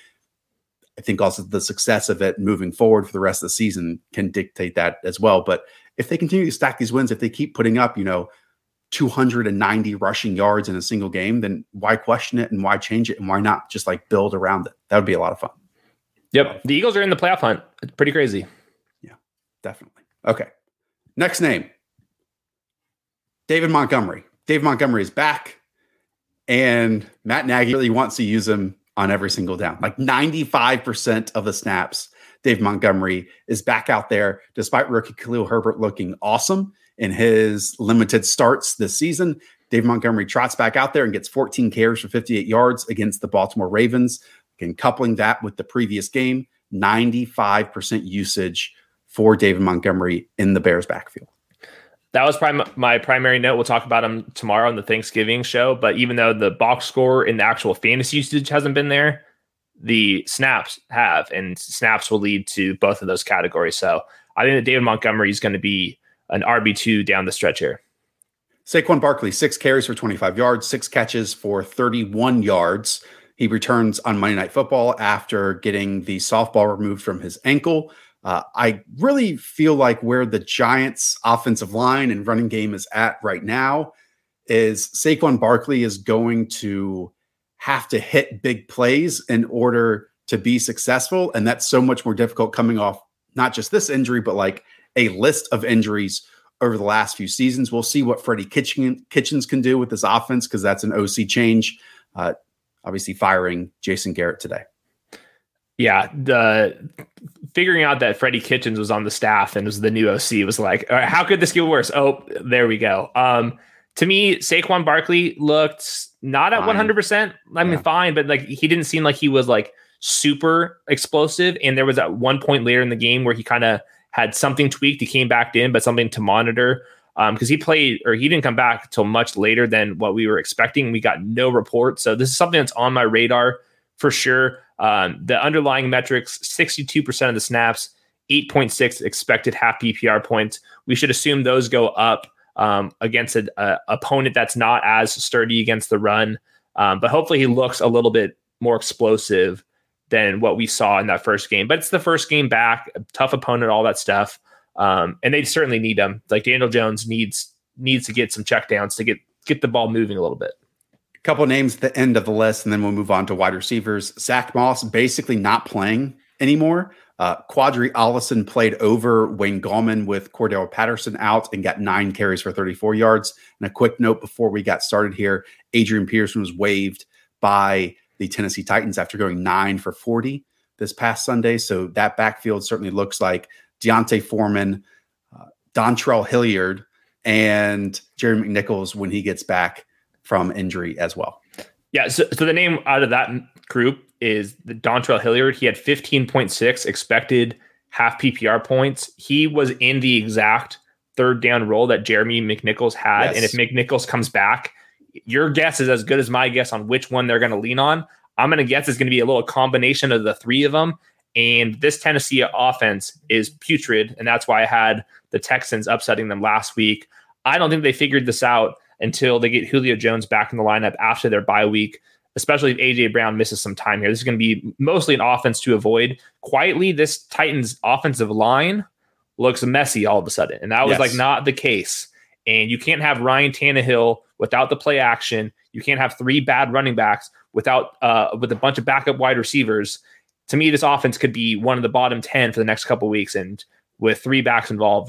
I think also the success of it moving forward for the rest of the season can dictate that as well. But if they continue to stack these wins, if they keep putting up, 290 rushing yards in a single game, then why question it and why change it and why not just like build around it? That would be a lot of fun. Yep. The Eagles are in the playoff hunt. It's pretty crazy. Yeah, definitely. Okay. Next name, David Montgomery. David Montgomery is back, and Matt Nagy really wants to use him on every single down. Like 95% of the snaps, Dave Montgomery is back out there, despite rookie Khalil Herbert looking awesome in his limited starts this season. David Montgomery trots back out there and gets 14 carries for 58 yards against the Baltimore Ravens. Again, coupling that with the previous game, 95% usage for David Montgomery in the Bears backfield. That was my primary note. We'll talk about him tomorrow on the Thanksgiving show. But even though the box score and the actual fantasy usage hasn't been there, the snaps have, and snaps will lead to both of those categories. So I think that David Montgomery is going to be an RB2 down the stretch here. Saquon Barkley, 6 carries for 25 yards, 6 catches for 31 yards. He returns on Monday Night Football after getting the softball removed from his ankle. I really feel like where the Giants' offensive line and running game is at right now is Saquon Barkley is going to have to hit big plays in order to be successful. And that's so much more difficult coming off not just this injury, but like a list of injuries over the last few seasons. We'll see what Freddie Kitchens can do with this offense because that's an OC change. Obviously firing Jason Garrett today. Yeah, the figuring out that Freddie Kitchens was on the staff and was the new OC was like, all right, how could this get worse? Oh, there we go. To me, Saquon Barkley looked not at 100%. I mean, fine, but like he didn't seem like he was like super explosive. And there was at one point later in the game where he kind of had something tweaked. He came back in, but something to monitor because he didn't come back until much later than what we were expecting. We got no report. So this is something that's on my radar for sure. The underlying metrics, 62% of the snaps, 8.6 expected half PPR points. We should assume those go up against an opponent that's not as sturdy against the run. But hopefully he looks a little bit more explosive than what we saw in that first game. But it's the first game back, a tough opponent, all that stuff. And they certainly need him. Like Daniel Jones needs to get some checkdowns to get the ball moving a little bit. Couple of names at the end of the list, and then we'll move on to wide receivers. Zach Moss basically not playing anymore. Quadri Allison played over Wayne Gallman with Cordell Patterson out and got 9 carries for 34 yards. And a quick note before we got started here, Adrian Peterson was waived by the Tennessee Titans after going 9 for 40 this past Sunday. So that backfield certainly looks like Deontay Foreman, Dontrell Hilliard, and Jerry McNichols when he gets back from injury as well. Yeah, so the name out of that group is the Dontrell Hilliard. He had 15.6 expected half PPR points. He was in the exact third down role that Jeremy McNichols had. Yes. And if McNichols comes back, your guess is as good as my guess on which one they're going to lean on. I'm going to guess it's going to be a little combination of the three of them. And this Tennessee offense is putrid, and that's why I had the Texans upsetting them last week. I don't think they figured this out until they get Julio Jones back in the lineup after their bye week, especially if A.J. Brown misses some time here. This is going to be mostly an offense to avoid. Quietly, this Titans offensive line looks messy all of a sudden, and that was like not the case. And you can't have Ryan Tannehill without the play action. You can't have 3 bad running backs without with a bunch of backup wide receivers. To me, this offense could be one of the bottom 10 for the next couple of weeks, and with 3 backs involved,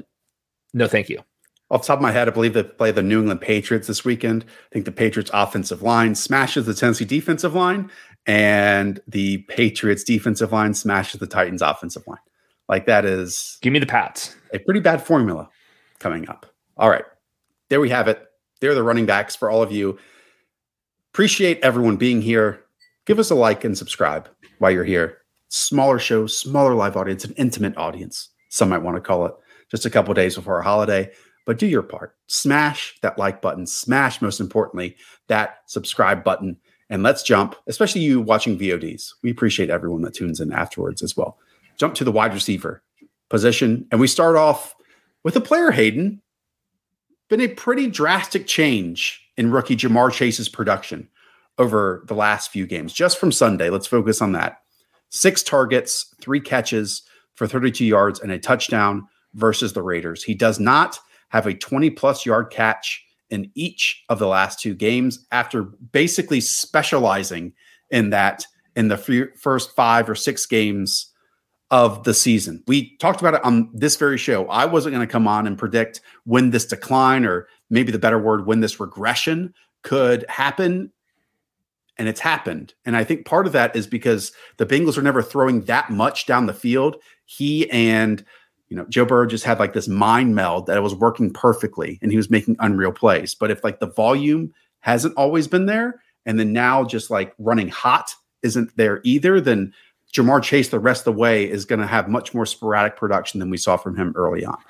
no thank you. Off the top of my head, I believe they play the New England Patriots this weekend. I think the Patriots offensive line smashes the Tennessee defensive line, and the Patriots defensive line smashes the Titans offensive line. Like that is... Give me the Pats. A pretty bad formula coming up. All right. There we have it. There are the running backs for all of you. Appreciate everyone being here. Give us a like and subscribe while you're here. Smaller show, smaller live audience, an intimate audience, some might want to call it. Just a couple days before our holiday. But do your part. Smash that like button. Smash, most importantly, that subscribe button. And let's jump, especially you watching VODs. We appreciate everyone that tunes in afterwards as well. Jump to the wide receiver position. And we start off with a player, Hayden. Been a pretty drastic change in rookie Jamar Chase's production over the last few games. Just from Sunday, let's focus on that. 6 targets, 3 catches for 32 yards and a touchdown versus the Raiders. He does not have a 20-plus yard catch in each of the last 2 games after basically specializing in that in the first 5 or 6 games of the season. We talked about it on this very show. I wasn't going to come on and predict when this decline, or maybe the better word, when this regression could happen. And it's happened. And I think part of that is because the Bengals are never throwing that much down the field. He and Joe Burrow just had like this mind meld that it was working perfectly and he was making unreal plays. But if like the volume hasn't always been there, and then now just like running hot isn't there either, then Ja'Marr Chase the rest of the way is going to have much more sporadic production than we saw from him early on.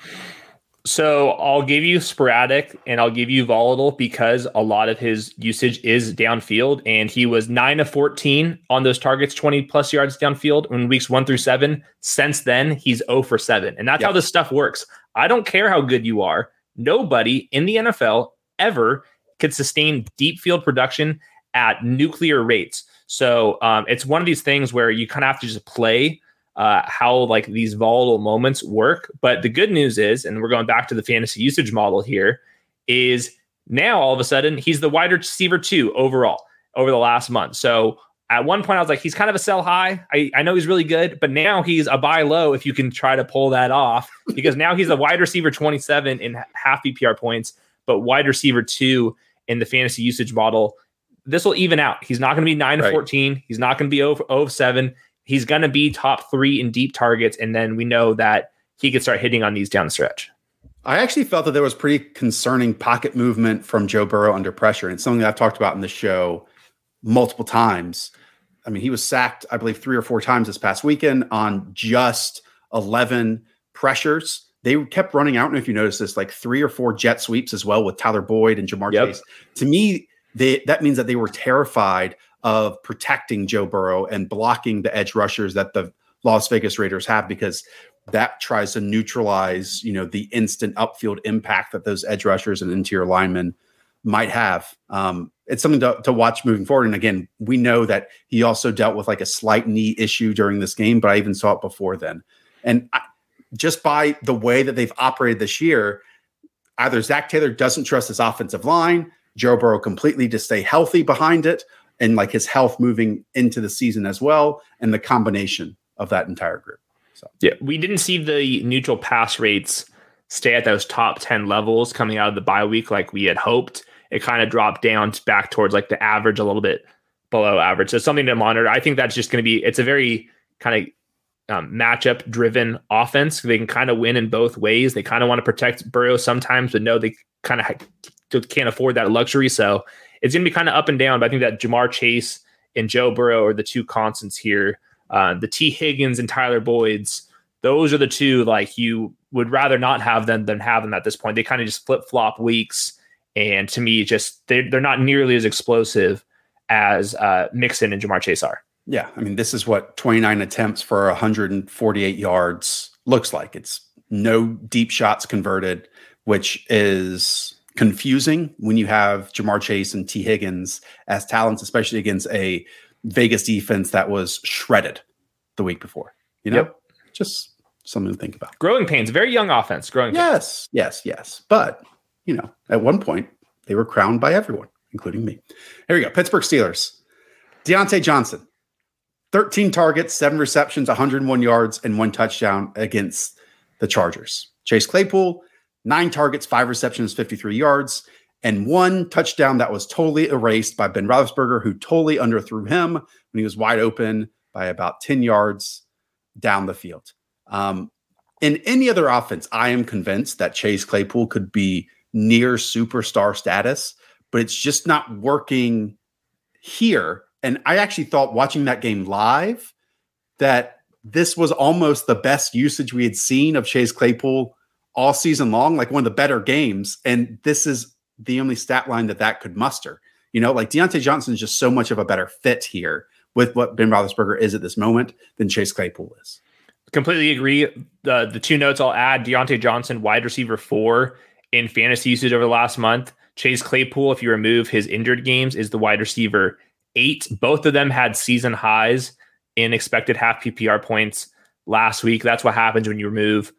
So I'll give you sporadic and I'll give you volatile because a lot of his usage is downfield, and he was 9 of 14 on those targets, 20 plus yards downfield in weeks 1 through 7. Since then, he's 0 for 7. And that's how this stuff works. I don't care how good you are. Nobody in the NFL ever could sustain deep field production at nuclear rates. So it's one of these things where you kind of have to just play how like these volatile moments work. But the good news is, and we're going back to the fantasy usage model here, is now all of a sudden he's the wide receiver 2 overall over the last month. So at one point I was like, he's kind of a sell high. I know he's really good, but now he's a buy low if you can try to pull that off, because now he's a wide receiver 27 in half PPR points, but wide receiver 2 in the fantasy usage model. This will even out. He's not going to be 9 of 14. He's not going to be 0 of 7. He's going to be top 3 in deep targets, and then we know that he could start hitting on these down the stretch. I actually felt that there was pretty concerning pocket movement from Joe Burrow under pressure, and it's something that I've talked about in the show multiple times. I mean, he was sacked, I believe, 3 or 4 times this past weekend on just 11 pressures. They kept running out, and if you notice this, like 3 or 4 jet sweeps as well with Tyler Boyd and Ja'Marr Chase. To me, that means that they were terrified of protecting Joe Burrow and blocking the edge rushers that the Las Vegas Raiders have, because that tries to neutralize, the instant upfield impact that those edge rushers and interior linemen might have. It's something to watch moving forward. And again, we know that he also dealt with like a slight knee issue during this game, but I even saw it before then. And just by the way that they've operated this year, either Zach Taylor doesn't trust his offensive line, Joe Burrow completely to stay healthy behind it, and like his health moving into the season as well, and the combination of that entire group. So we didn't see the neutral pass rates stay at those top 10 levels coming out of the bye week like we had hoped. It kind of dropped down back towards like the average, a little bit below average. So something to monitor. I think that's just going to be, it's a very kind of matchup driven offense. They can kind of win in both ways. They kind of want to protect Burrow sometimes, but no, they kind of can't afford that luxury. So it's going to be kind of up and down, but I think that Ja'Marr Chase and Joe Burrow are the 2 constants here. The T. Higgins and Tyler Boyd's, those are the 2 like you would rather not have them than have them at this point. They kind of just flip-flop weeks, and to me, just they're not nearly as explosive as Mixon and Ja'Marr Chase are. Yeah, I mean, this is what 29 attempts for 148 yards looks like. It's no deep shots converted, which is confusing when you have Ja'Marr Chase and T. Higgins as talents, especially against a Vegas defense that was shredded the week before. Just something to think about. Growing pains, very young offense. Yes. But, at one point, they were crowned by everyone, including me. Here we go. Pittsburgh Steelers. Deontay Johnson, 13 targets, 7 receptions, 101 yards, and 1 touchdown against the Chargers. Chase Claypool, 9 targets, 5 receptions, 53 yards, and 1 touchdown that was totally erased by Ben Roethlisberger, who totally underthrew him when he was wide open by about 10 yards down the field. In any other offense, I am convinced that Chase Claypool could be near superstar status, but it's just not working here. And I actually thought watching that game live that this was almost the best usage we had seen of Chase Claypool all season long, like one of the better games. And this is the only stat line that could muster. Like Deontay Johnson is just so much of a better fit here with what Ben Roethlisberger is at this moment than Chase Claypool is. Completely agree. The 2 notes I'll add: Deontay Johnson, wide receiver 4 in fantasy usage over the last month. Chase Claypool, if you remove his injured games, is the wide receiver 8. Both of them had season highs in expected half PPR points last week. That's what happens when you remove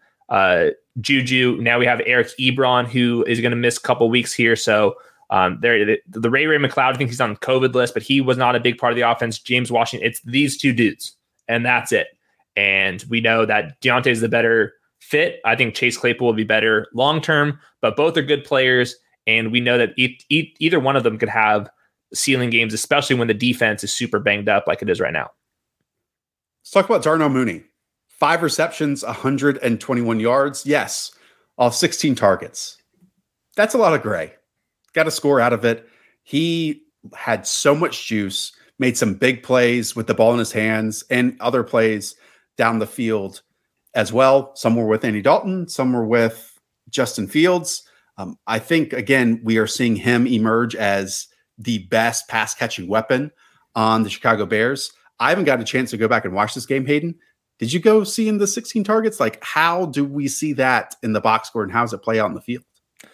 Juju. Now we have Eric Ebron, who is going to miss a couple weeks here. So the Ray McLeod, I think he's on the COVID list, but he was not a big part of the offense. James Washington, it's these 2 dudes, and that's it. And we know that Deontay is the better fit. I think Chase Claypool will be better long-term, but both are good players. And we know that either one of them could have ceiling games, especially when the defense is super banged up like it is right now. Let's talk about Darnell Mooney. 5 receptions, 121 yards. Yes, off 16 targets. That's a lot of gray. Got a score out of it. He had so much juice, made some big plays with the ball in his hands and other plays down the field as well. Some were with Andy Dalton, some were with Justin Fields. I think, again, we are seeing him emerge as the best pass catching weapon on the Chicago Bears. I haven't got a chance to go back and watch this game, Hayden. Did you go see in the 16 targets? Like, how do we see that in the box score and how does it play out in the field?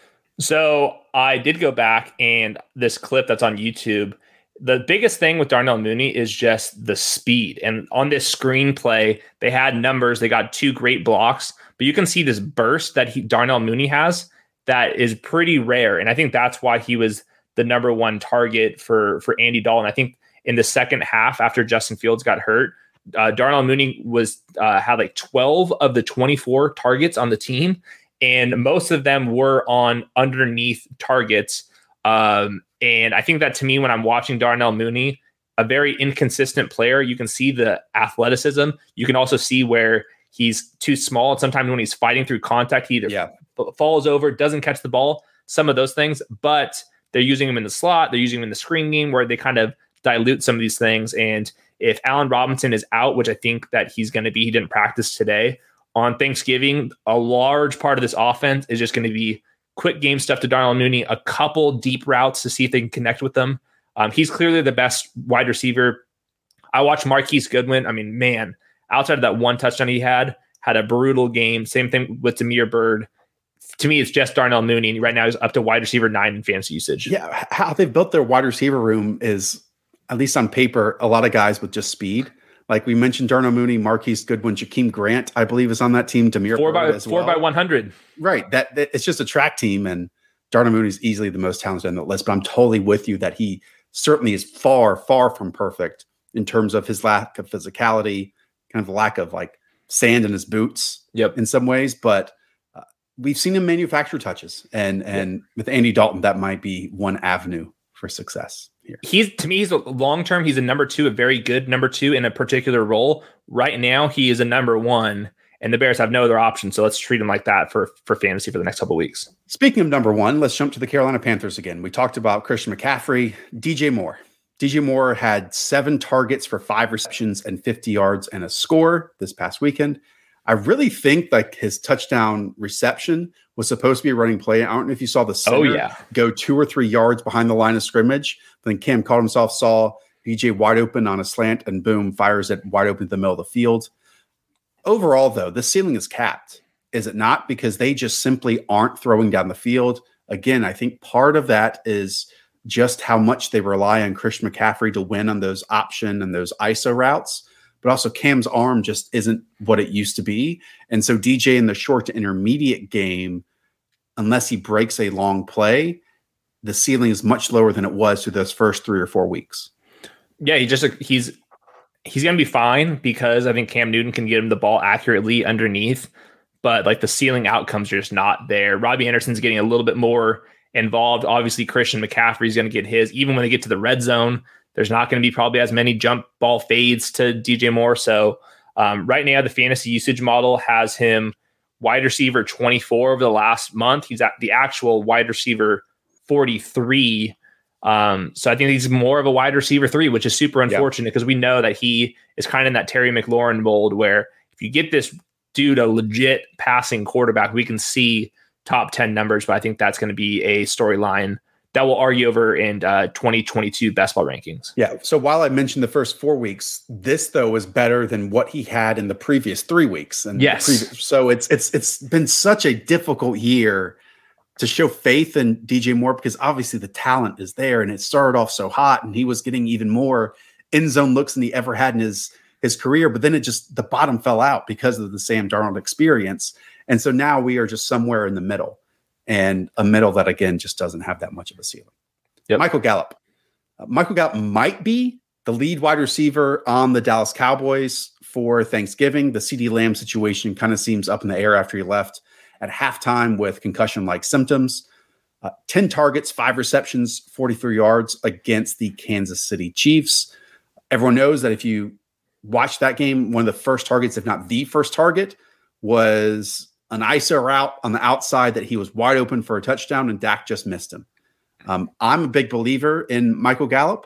So I did go back, and this clip that's on YouTube, the biggest thing with Darnell Mooney is just the speed. And on this screenplay, they had numbers. They got 2 great blocks, but you can see this burst that Darnell Mooney has that is pretty rare. And I think that's why he was the number 1 target for Andy Dalton. I think in the second half, after Justin Fields got hurt, Darnell Mooney had like 12 of the 24 targets on the team, and most of them were on underneath targets. And I think that, to me, when I'm watching Darnell Mooney, a very inconsistent player, you can see the athleticism. You can also see where he's too small. And sometimes when he's fighting through contact, he either falls over, doesn't catch the ball, some of those things. But they're using him in the slot. They're using him in the screen game where they kind of dilute some of these things. And if Allen Robinson is out, which I think that he's going to be, he didn't practice today, on Thanksgiving, a large part of this offense is just going to be quick game stuff to Darnell Mooney, a couple deep routes to see if they can connect with them. He's clearly the best wide receiver. I watched Marquise Goodwin. I mean, man, outside of that 1 touchdown he had a brutal game. Same thing with Damiere Byrd. To me, it's just Darnell Mooney, and right now he's up to wide receiver 9 in fantasy usage. Yeah, how they've built their wide receiver room is, at least on paper, a lot of guys with just speed. Like we mentioned, Darnell Mooney, Marquise Goodwin, Jakeem Grant, I believe, is on that team. Damiere Byrd as well. 4 by 100. Right. That it's just a track team, and Darnell Mooney is easily the most talented on the list. But I'm totally with you that he certainly is far, far from perfect in terms of his lack of physicality, kind of the lack of like sand in his boots. In some ways. But we've seen him manufacture touches, and with Andy Dalton, that might be one avenue for success. He's a long term. He's a number 2, a very good number 2 in a particular role. Right now, he is a number 1, and the Bears have no other option. So let's treat him like that for fantasy for the next couple of weeks. Speaking of number 1, let's jump to the Carolina Panthers again. We talked about Christian McCaffrey, DJ Moore. DJ Moore had 7 targets for 5 receptions and 50 yards and a score this past weekend. I really think like his touchdown reception was supposed to be a running play. I don't know if you saw the center go 2 or 3 yards behind the line of scrimmage. But then Cam caught himself, saw BJ wide open on a slant, and boom, fires it wide open in the middle of the field. Overall, though, the ceiling is capped, is it not? Because they just simply aren't throwing down the field. Again, I think part of that is just how much they rely on Christian McCaffrey to win on those option and those ISO routes. But also Cam's arm just isn't what it used to be. And so DJ in the short to intermediate game, unless he breaks a long play, the ceiling is much lower than it was through those first 3 or 4 weeks. Yeah, he's going to be fine because I think Cam Newton can get him the ball accurately underneath, but like the ceiling outcomes are just not there. Robbie Anderson's getting a little bit more involved. Obviously, Christian McCaffrey's going to get his. Even when they get to the red zone, there's not going to be probably as many jump ball fades to DJ Moore. So right now, the fantasy usage model has him wide receiver 24 over the last month. He's at the actual wide receiver 43. So I think he's more of a wide receiver 3, which is super unfortunate because we know that he is kind of in that Terry McLaurin mold where if you get this dude a legit passing quarterback, we can see top 10 numbers, but I think that's going to be a storyline that we'll argue over in 2022 best ball rankings. Yeah. So while I mentioned the first 4 weeks, this though was better than what he had in the previous 3 weeks. And so it's been such a difficult year to show faith in DJ Moore because obviously the talent is there and it started off so hot and he was getting even more end zone looks than he ever had in his career. But then the bottom fell out because of the Sam Darnold experience. And so now we are just somewhere in the middle, and a middle that again, just doesn't have that much of a ceiling. Michael Gallup. Michael Gallup might be the lead wide receiver on the Dallas Cowboys for Thanksgiving. The CeeDee Lamb situation kind of seems up in the air after he left at halftime with concussion-like symptoms. 10 targets, 5 receptions, 43 yards against the Kansas City Chiefs. Everyone knows that if you watched that game, one of the first targets, if not the first target, was an ISO route on the outside that he was wide open for a touchdown, and Dak just missed him. I'm a big believer in Michael Gallup.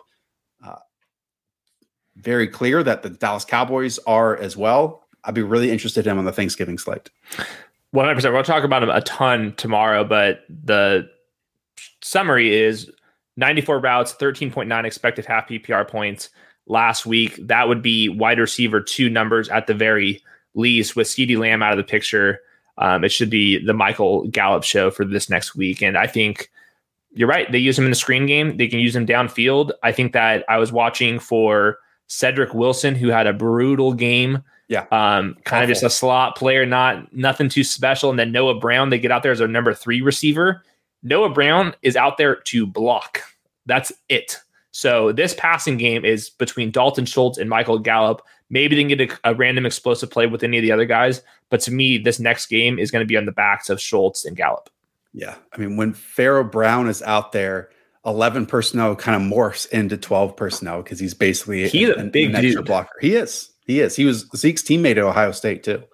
Very clear that the Dallas Cowboys are as well. I'd be really interested in him on the Thanksgiving slate. 100%. We'll talk about him a ton tomorrow, but the summary is 94 routes, 13.9 expected half PPR points last week. That would be wide receiver 2 numbers at the very least. With CeeDee Lamb out of the picture, it should be the Michael Gallup show for this next week. And I think you're right. They use him in the screen game. They can use him downfield. I think that I was watching for Cedric Wilson, who had a brutal game. Yeah. Kind of just a slot player, nothing too special. And then Noah Brown, they get out there as their number 3 receiver. Noah Brown is out there to block. That's it. So this passing game is between Dalton Schultz and Michael Gallup. Maybe they can get a random explosive play with any of the other guys. But to me, this next game is going to be on the backs of Schultz and Gallup. Yeah. I mean, when Pharaoh Brown is out there, 11 personnel kind of morphs into 12 personnel because he's basically a big extra dude. blocker. He is. He was Zeke's teammate at Ohio State too.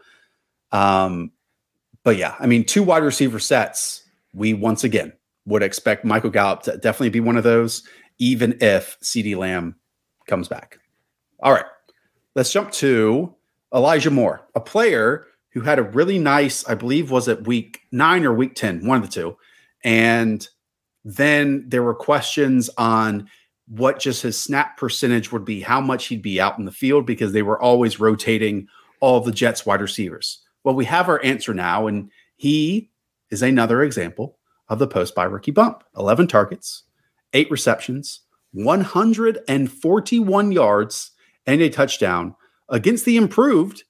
But yeah, I mean, 2 wide receiver sets. We once again would expect Michael Gallup to definitely be one of those, even if CeeDee Lamb comes back. All right, let's jump to Elijah Moore, a player who had a really nice, I believe, was it week 9 or week 10, one of the two. And then there were questions on what just his snap percentage would be, how much he'd be out in the field, because they were always rotating all of the Jets wide receivers. Well, we have our answer now, and he is another example of the post-bye rookie bump. 11 targets, 8 receptions, 141 yards, and a touchdown against the improved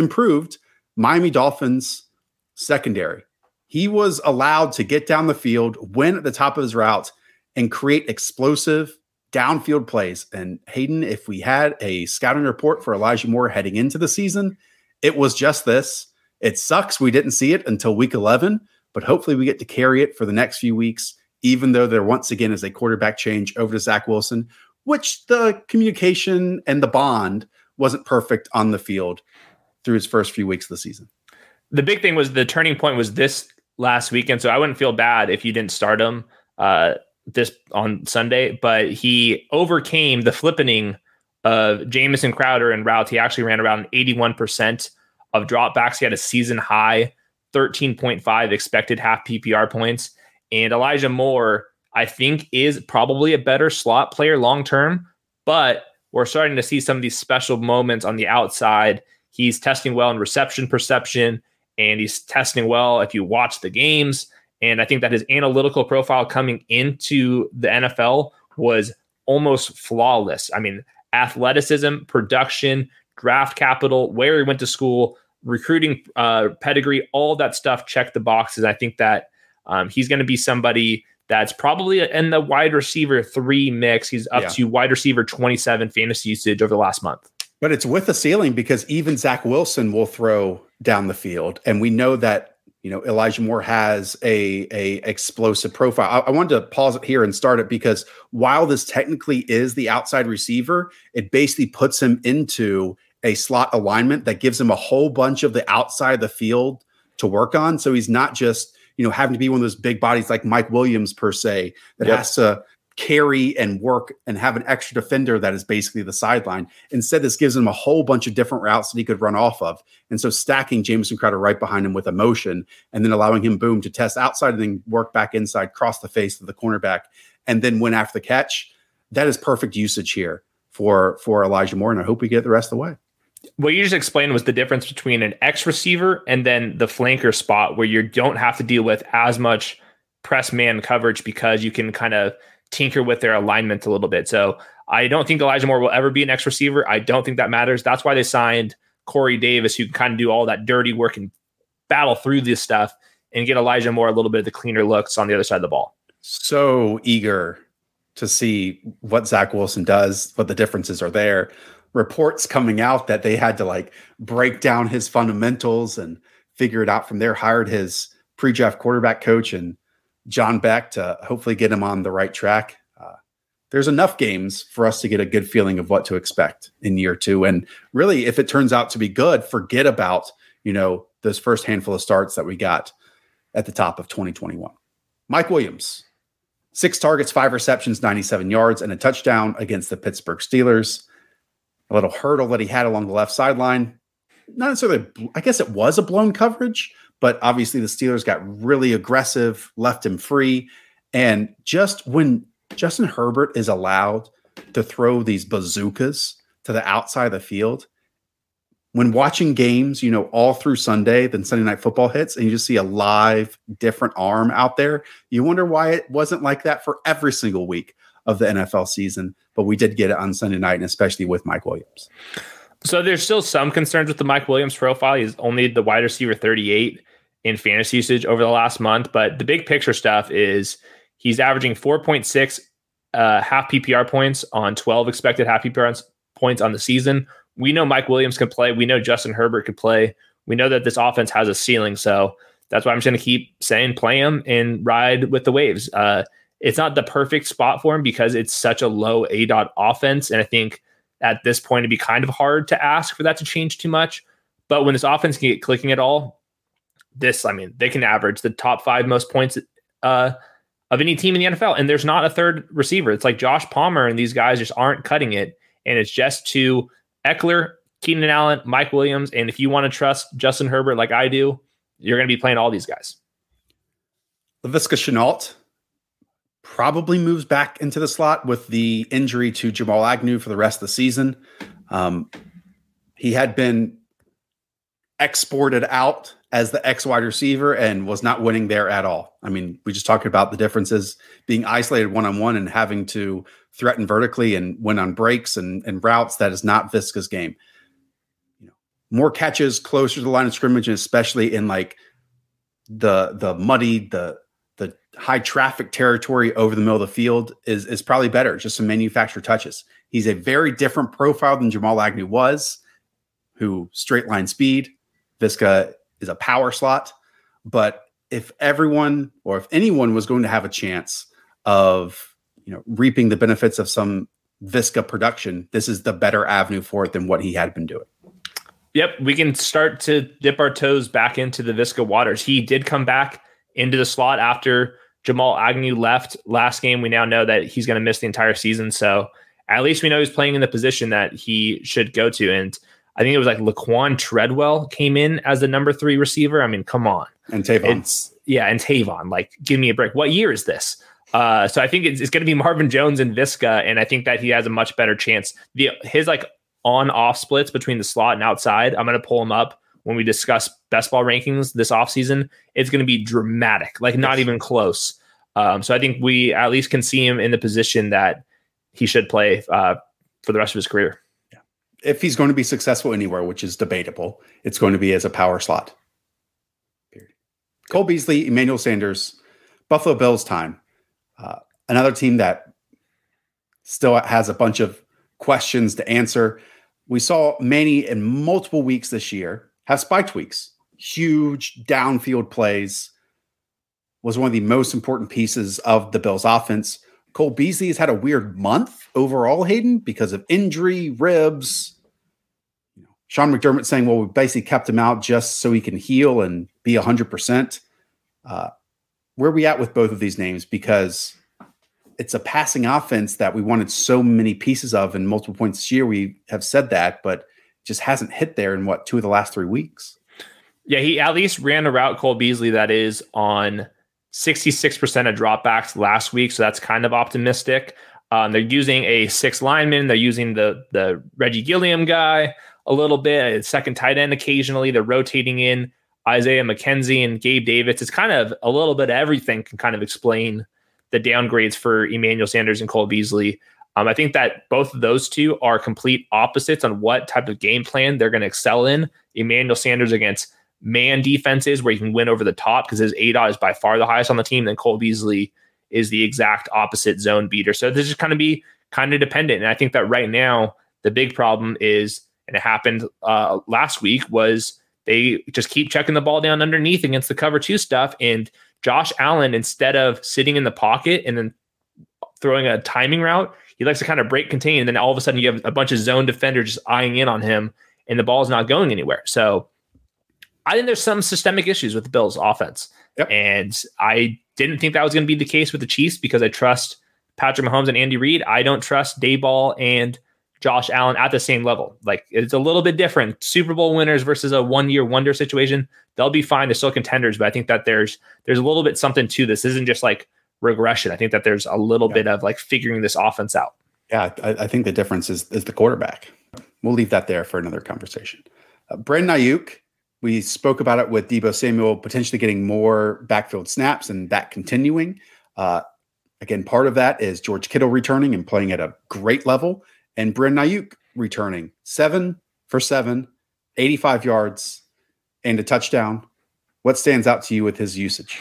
Miami Dolphins secondary. He was allowed to get down the field, win at the top of his route, and create explosive downfield plays. And Hayden, if we had a scouting report for Elijah Moore heading into the season, it was just this. It sucks we didn't see it until week 11, but hopefully we get to carry it for the next few weeks, even though there once again is a quarterback change over to Zach Wilson, which the communication and the bond wasn't perfect on the field through his first few weeks of the season. The big thing was the turning point was this last weekend, so I wouldn't feel bad if you didn't start him this on Sunday, but he overcame the flippening of Jamison Crowder and routes. He actually ran around 81% of dropbacks. He had a season high 13.5 expected half PPR points. And Elijah Moore, I think, is probably a better slot player long-term, but we're starting to see some of these special moments on the outside. He's testing well in reception perception, and he's testing well if you watch the games. And I think that his analytical profile coming into the NFL was almost flawless. I mean, athleticism, production, draft capital, where he went to school, recruiting pedigree, all that stuff checked the boxes. I think that he's going to be somebody that's probably in the wide receiver 3 mix. He's up to wide receiver 27 fantasy usage over the last month. But it's with a ceiling because even Zach Wilson will throw down the field. And we know that, Elijah Moore has a explosive profile. I wanted to pause it here and start it because while this technically is the outside receiver, it basically puts him into a slot alignment that gives him a whole bunch of the outside of the field to work on. So he's not just, having to be one of those big bodies like Mike Williams per se that has to carry and work and have an extra defender that is basically the sideline. Instead, this gives him a whole bunch of different routes that he could run off of. And so stacking Jamison Crowder right behind him with a motion and then allowing him, to test outside and then work back inside, cross the face of the cornerback, and then win after the catch. That is perfect usage here for Elijah Moore, and I hope we get it the rest of the way. What you just explained was the difference between an X receiver and then the flanker spot where you don't have to deal with as much press man coverage because you can kind of tinker with their alignment a little bit. So I don't think Elijah Moore will ever be an X receiver. I don't think that matters. That's why they signed Corey Davis, who can kind of do all that dirty work and battle through this stuff and get Elijah Moore a little bit of the cleaner looks on the other side of the ball. So eager to see what Zach Wilson does, what the differences are there. Reports coming out that they had to break down his fundamentals and figure it out from there. Hired his pre-draft quarterback coach and John Beck to hopefully get him on the right track. there's enough games for us to get a good feeling of what to expect in year 2. And really, if it turns out to be good, forget about, those first handful of starts that we got at the top of 2021. Mike Williams, 6 targets, 5 receptions, 97 yards, and a touchdown against the Pittsburgh Steelers. A little hurdle that he had along the left sideline. Not necessarily, I guess it was a blown coverage, but obviously the Steelers got really aggressive, left him free. And just when Justin Herbert is allowed to throw these bazookas to the outside of the field, when watching games, all through Sunday, then Sunday Night Football hits, and you just see a live, different arm out there, you wonder why it wasn't like that for every single week of the NFL season. But we did get it on Sunday night, and especially with Mike Williams. So there's still some concerns with the Mike Williams profile. He's only the wide receiver 38 in fantasy usage over the last month. But the big picture stuff is he's averaging 4.6 half PPR points on 12 expected half PPR points on the season. We know Mike Williams can play. We know Justin Herbert could play. We know that this offense has a ceiling. So that's why I'm just going to keep saying play him and ride with the waves. It's not the perfect spot for him because it's such a low ADOT offense. And I think at this point, it'd be kind of hard to ask for that to change too much. But when this offense can get clicking at all, they can average the top 5 most points of any team in the NFL. And there's not a third receiver. It's like Josh Palmer and these guys just aren't cutting it. And it's just to Eckler, Keenan Allen, Mike Williams. And if you want to trust Justin Herbert like I do, you're going to be playing all these guys. Laviska Shenault probably moves back into the slot with the injury to Jamal Agnew for the rest of the season. He had been exported out as the X wide receiver and was not winning there at all. I mean, we just talked about the differences being isolated one-on-one and having to threaten vertically and win on breaks and routes. That is not Viska's game. More catches closer to the line of scrimmage, and especially in like the muddy, the high traffic territory over the middle of the field is probably better. Just some manufactured touches. He's a very different profile than Jamal Agnew was, who straight line speed. Viska is a power slot. But if anyone was going to have a chance of, reaping the benefits of some Viska production, this is the better avenue for it than what he had been doing. Yep. We can start to dip our toes back into the Viska waters. He did come back into the slot after Jamal Agnew left last game. We now know that he's going to miss the entire season. So at least we know he's playing in the position that he should go to. And I think it was like Laquan Treadwell came in as the number 3 receiver. I mean, come on. And Tavon. And Tavon, like, give me a break. What year is this? So I think it's going to be Marvin Jones and Viska. And I think that he has a much better chance. His like on-off splits between the slot and outside, I'm going to pull him up when we discuss best ball rankings this offseason. It's going to be dramatic, like not even close. So I think we at least can see him in the position that he should play for the rest of his career. Yeah. If he's going to be successful anywhere, which is debatable, it's going to be as a power slot. Period. Cole Beasley, Emmanuel Sanders, Buffalo Bills time. Another team that still has a bunch of questions to answer. We saw Manny in multiple weeks this year have spiked weeks. Huge downfield plays. Was one of the most important pieces of the Bills offense. Cole Beasley has had a weird month overall, Hayden, because of injury, ribs. Sean McDermott saying, well, we basically kept him out just so he can heal and be 100%. Where are we at with both of these names? Because it's a passing offense that we wanted so many pieces of in multiple points this year. We have said that, but just hasn't hit there in 2 of the last 3 weeks. Yeah, he at least ran a route, Cole Beasley, that is on 66% of dropbacks last week. So that's kind of optimistic. They're using a 6 lineman. They're using the Reggie Gilliam guy a little bit, a second tight end occasionally. They're rotating in Isaiah McKenzie and Gabe Davis. It's kind of a little bit of everything can kind of explain the downgrades for Emmanuel Sanders and Cole Beasley. I think that both of those two are complete opposites on what type of game plan they're going to excel in. Emmanuel Sanders against man defenses where he can win over the top because his ADOT is by far the highest on the team. Then Cole Beasley is the exact opposite zone beater. So this is kind of be kind of dependent. And I think that right now the big problem is, and it happened last week, was they just keep checking the ball down underneath against the cover 2 stuff. And Josh Allen, instead of sitting in the pocket and then throwing a timing route. He likes to kind of break contain, and then all of a sudden you have a bunch of zone defenders just eyeing in on him, and the ball is not going anywhere. So I think there's some systemic issues with the Bills' offense. Yep. And I didn't think that was going to be the case with the Chiefs because I trust Patrick Mahomes and Andy Reid. I don't trust Daboll and Josh Allen at the same level. Like, it's a little bit different. Super Bowl winners versus a one-year wonder situation. They'll be fine. They're still contenders, but I think that there's a little bit something to this. This isn't just like regression. I think that there's a little bit of like figuring this offense out. Yeah, I think the difference is the quarterback. We'll leave that there for another conversation. Brandon Ayuk, we spoke about it with Deebo Samuel potentially getting more backfield snaps and that continuing. Again, part of that is George Kittle returning and playing at a great level, and Brandon Ayuk returning 7 for 7, 85 yards, and a touchdown. What stands out to you with his usage?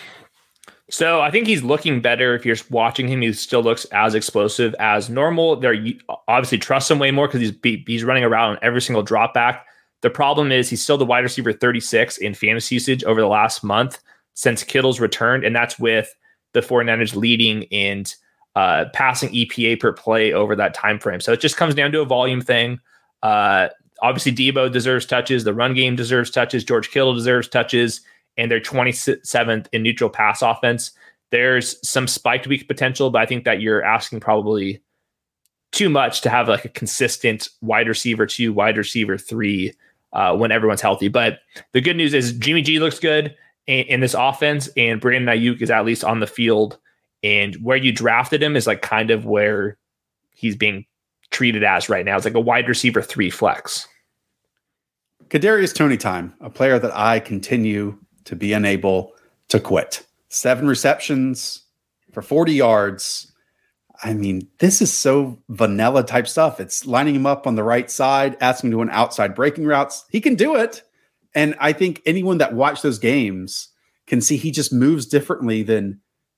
So I think he's looking better. If you're watching him, he still looks as explosive as normal. They're obviously trust him way more because he's running around on every single drop back. The problem is he's still the wide receiver 36 in fantasy usage over the last month since Kittle's returned, and that's with the 49ers leading in passing EPA per play over that time frame. So it just comes down to a volume thing. Obviously, Deebo deserves touches. The run game deserves touches. George Kittle deserves touches. And they're 27th in neutral pass offense. There's some spiked week potential, but I think that you're asking probably too much to have like a consistent wide receiver 2, wide receiver 3 when everyone's healthy. But the good news is Jimmy G looks good in this offense, and Brandon Ayuk is at least on the field. And where you drafted him is like kind of where he's being treated as right now. It's like a wide receiver 3 flex. Kadarius Toney time, a player that I continue to be unable to quit. 7 receptions for 40 yards. I mean, this is so vanilla type stuff. It's lining him up on the right side, asking him to do an outside breaking routes. He can do it. And I think anyone that watched those games can see he just moves differently than,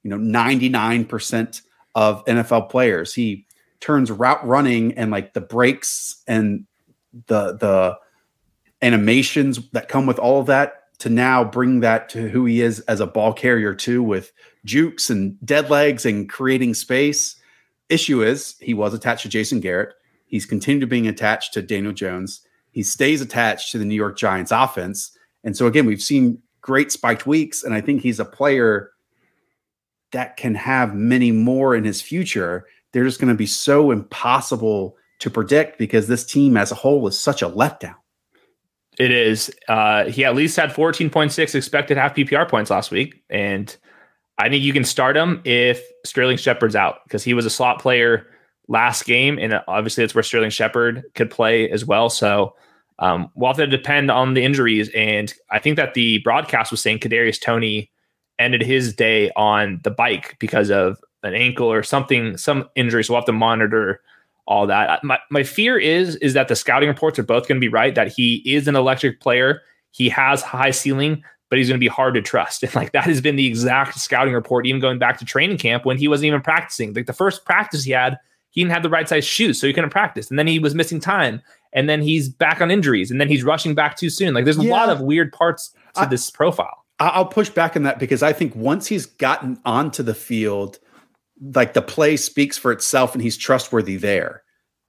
99% of NFL players. He turns route running and like the breaks and the animations that come with all of that to now bring that to who he is as a ball carrier too, with jukes and dead legs and creating space. Issue is he was attached to Jason Garrett. He's continued being attached to Daniel Jones. He stays attached to the New York Giants offense. And so again, we've seen great spiked weeks, and I think he's a player that can have many more in his future. They're just going to be so impossible to predict because this team as a whole is such a letdown. It is. He at least had 14.6 expected half PPR points last week. And I think you can start him if Sterling Shepard's out because he was a slot player last game. And obviously that's where Sterling Shepard could play as well. So we'll have to depend on the injuries. And I think that the broadcast was saying Kadarius Toney ended his day on the bike because of an ankle or something, some injury. So we'll have to monitor all that. My fear is that the scouting reports are both going to be right, that he is an electric player. He has high ceiling, but he's going to be hard to trust. And like that has been the exact scouting report, even going back to training camp when he wasn't even practicing. Like the first practice he had, he didn't have the right size shoes, so he couldn't practice. And then he was missing time. And then he's back on injuries. And then he's rushing back too soon. Like there's a lot of weird parts to this profile. I'll push back on that because I think once he's gotten onto the field, like the play speaks for itself and he's trustworthy there.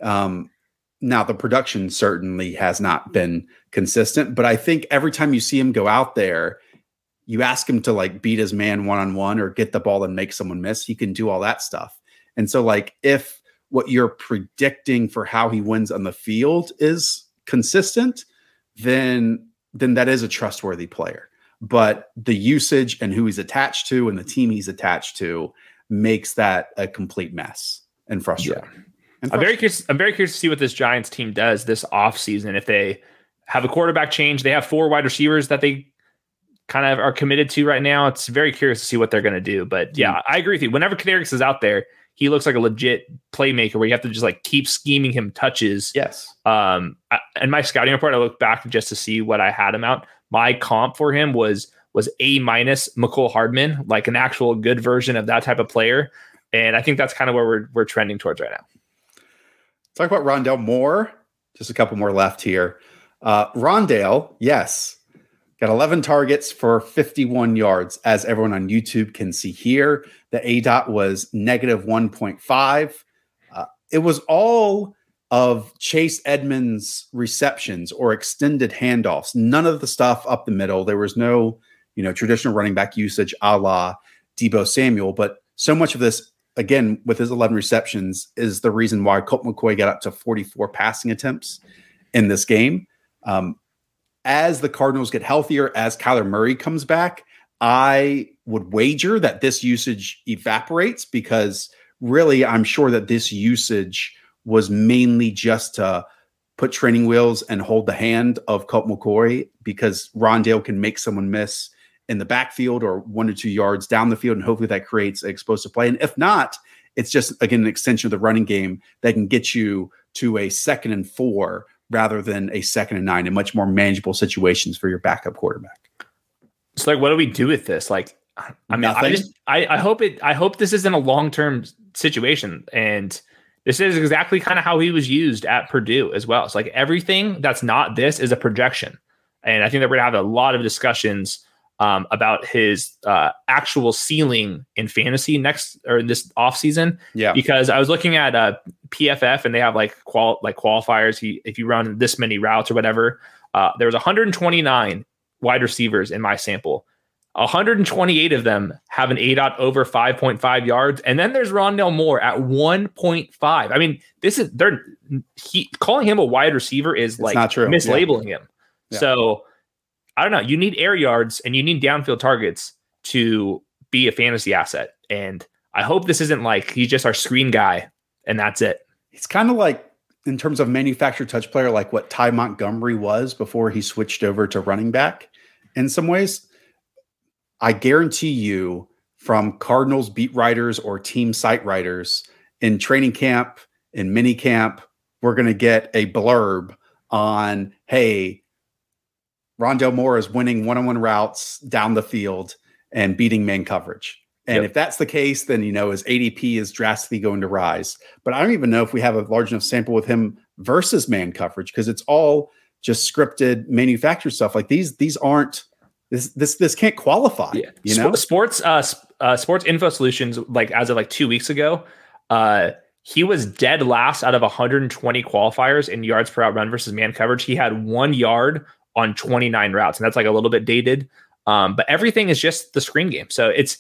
Now the production certainly has not been consistent, but I think every time you see him go out there, you ask him to like beat his man one-on-one or get the ball and make someone miss. He can do all that stuff. And so like, if what you're predicting for how he wins on the field is consistent, then that is a trustworthy player. But the usage and who he's attached to and the team he's attached to makes that a complete mess and frustrating. Yeah. I'm very curious to see what this Giants team does this offseason. If they have a quarterback change, they have 4 wide receivers that they kind of are committed to right now. It's very curious to see what they're going to do. But yeah, I agree with you. Whenever Kadarius is out there, he looks like a legit playmaker where you have to just like keep scheming him touches. Yes. And my scouting report, I looked back just to see what I had him out. My comp for him was A- Mecole Hardman, like an actual good version of that type of player. And I think that's kind of where we're trending towards right now. Talk about Rondale Moore. Just a couple more left here. Rondale, yes. Got 11 targets for 51 yards, as everyone on YouTube can see here. The ADOT was negative 1.5. It was all of Chase Edmonds' receptions or extended handoffs. None of the stuff up the middle. There was no, traditional running back usage a la Deebo Samuel. But so much of this, again, with his 11 receptions, is the reason why Colt McCoy got up to 44 passing attempts in this game. As the Cardinals get healthier, as Kyler Murray comes back, I would wager that this usage evaporates, because really I'm sure that this usage was mainly just to put training wheels and hold the hand of Colt McCoy, because Rondale can make someone miss in the backfield or 1 to 2 yards down the field, and hopefully that creates an explosive play. And if not, it's just, again, an extension of the running game that can get you to a 2nd and 4 rather than a 2nd and 9, in much more manageable situations for your backup quarterback. So, like, what do we do with this? Like, I mean, I hope this isn't a long-term situation. And this is exactly kind of how he was used at Purdue as well. It's like everything that's not this is a projection. And I think that we're going to have a lot of discussions about his actual ceiling in fantasy this offseason. Yeah. Because I was looking at PFF, and they have like qualifiers. If you run this many routes or whatever, there was 129 wide receivers in my sample. 128 of them have an ADOT over 5.5 yards. And then there's Rondale Moore at 1.5. I mean, calling him a wide receiver is like not true. mislabeling him. Yeah. So I don't know. You need air yards and you need downfield targets to be a fantasy asset. And I hope this isn't like he's just our screen guy and that's it. It's kind of like, in terms of manufactured touch player, like what Ty Montgomery was before he switched over to running back in some ways. I guarantee you, from Cardinals beat writers or team site writers, in training camp, in mini camp, we're going to get a blurb on, hey, Rondale Moore is winning one-on-one routes down the field and beating man coverage. And if that's the case, then, his ADP is drastically going to rise. But I don't even know if we have a large enough sample with him versus man coverage, because it's all just scripted manufactured stuff. Like these aren't, this can't qualify. Yeah. Sports Info Solutions, like as of like 2 weeks ago, he was dead last out of 120 qualifiers in yards per out run versus man coverage. He had 1 yard on 29 routes, and that's like a little bit dated. But everything is just the screen game. So it's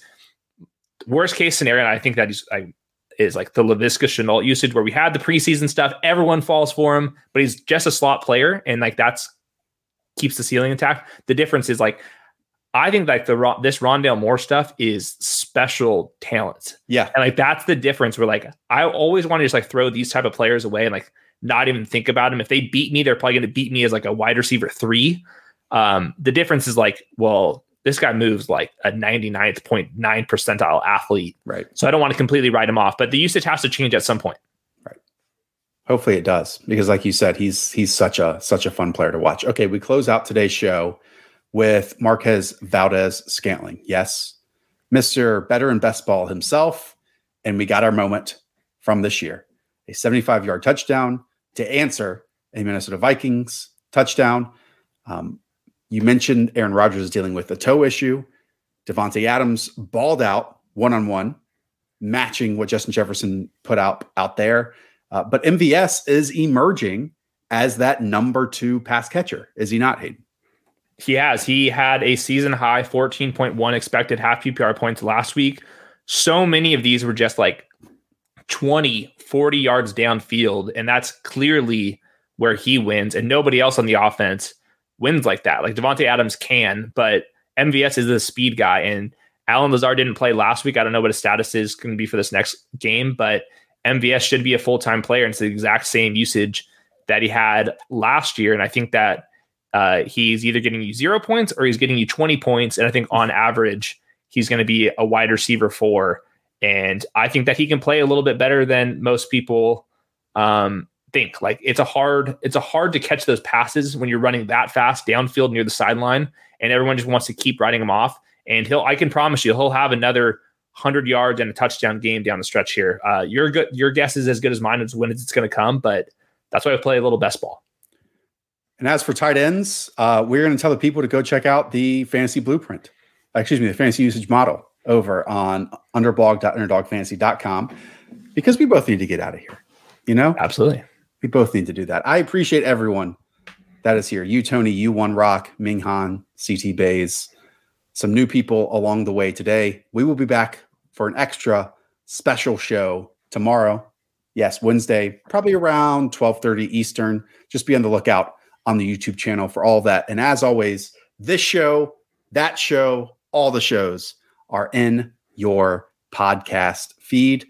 worst case scenario. And I think that is like the Laviska Shenault usage, where we had the preseason stuff. Everyone falls for him, but he's just a slot player. And like that's keeps the ceiling intact. The difference is like, I think like this Rondale Moore stuff is special talent. Yeah. And like, that's the difference where like, I always want to just like throw these type of players away and like not even think about them. If they beat me, they're probably going to beat me as like a wide receiver 3. The difference is like, well, this guy moves like a 99.9 percentile athlete. Right. So I don't want to completely write him off, but the usage has to change at some point. Right. Hopefully it does, because like you said, he's such a fun player to watch. Okay. We close out today's show with Marquez Valdes-Scantling. Yes, Mr. Better and Best Ball himself. And we got our moment from this year. A 75-yard touchdown to answer a Minnesota Vikings touchdown. You mentioned Aaron Rodgers is dealing with a toe issue. Devontae Adams balled out one-on-one, matching what Justin Jefferson put out there. But MVS is emerging as that number 2 pass catcher. Is he not, Hayden? He has. He had a season high 14.1 expected half PPR points last week. So many of these were just like 20, 40 yards downfield. And that's clearly where he wins. And nobody else on the offense wins like that. Like Devontae Adams can, but MVS is the speed guy. And Allen Lazard didn't play last week. I don't know what his status is going to be for this next game, but MVS should be a full-time player. And it's the exact same usage that he had last year. And I think that he's either getting you 0 points or he's getting you 20 points. And I think on average, he's going to be a wide receiver 4. And I think that he can play a little bit better than most people think. Like it's a hard to catch those passes when you're running that fast downfield near the sideline, and everyone just wants to keep writing him off. And I can promise you, he'll have another 100 yards and a touchdown game down the stretch here. Your guess is as good as mine as when it's going to come, but that's why I play a little best ball. And as for tight ends, we're going to tell the people to go check out the fantasy blueprint. The fantasy usage model over on underblog.underdogfantasy.com, because we both need to get out of here. Absolutely. We both need to do that. I appreciate everyone that is here. You, Tony, you, One Rock, Ming Han, CT Bays, some new people along the way today. We will be back for an extra special show tomorrow. Yes, Wednesday, probably around 12:30 Eastern. Just be on the lookout on the YouTube channel for all that. And as always, this show, that show, all the shows are in your podcast feed.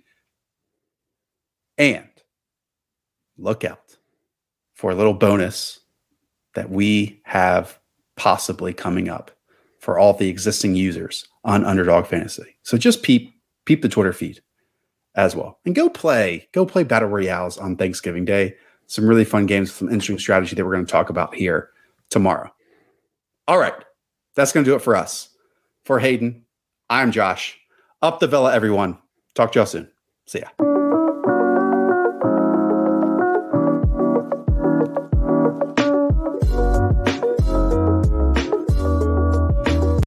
And look out for a little bonus that we have possibly coming up for all the existing users on Underdog Fantasy. So just peep the Twitter feed as well. And go play Battle Royales on Thanksgiving Day. Some really fun games with some interesting strategy that we're going to talk about here tomorrow. All right. That's going to do it for us. For Hayden, I'm Josh. Up the Villa, everyone. Talk to y'all soon. See ya.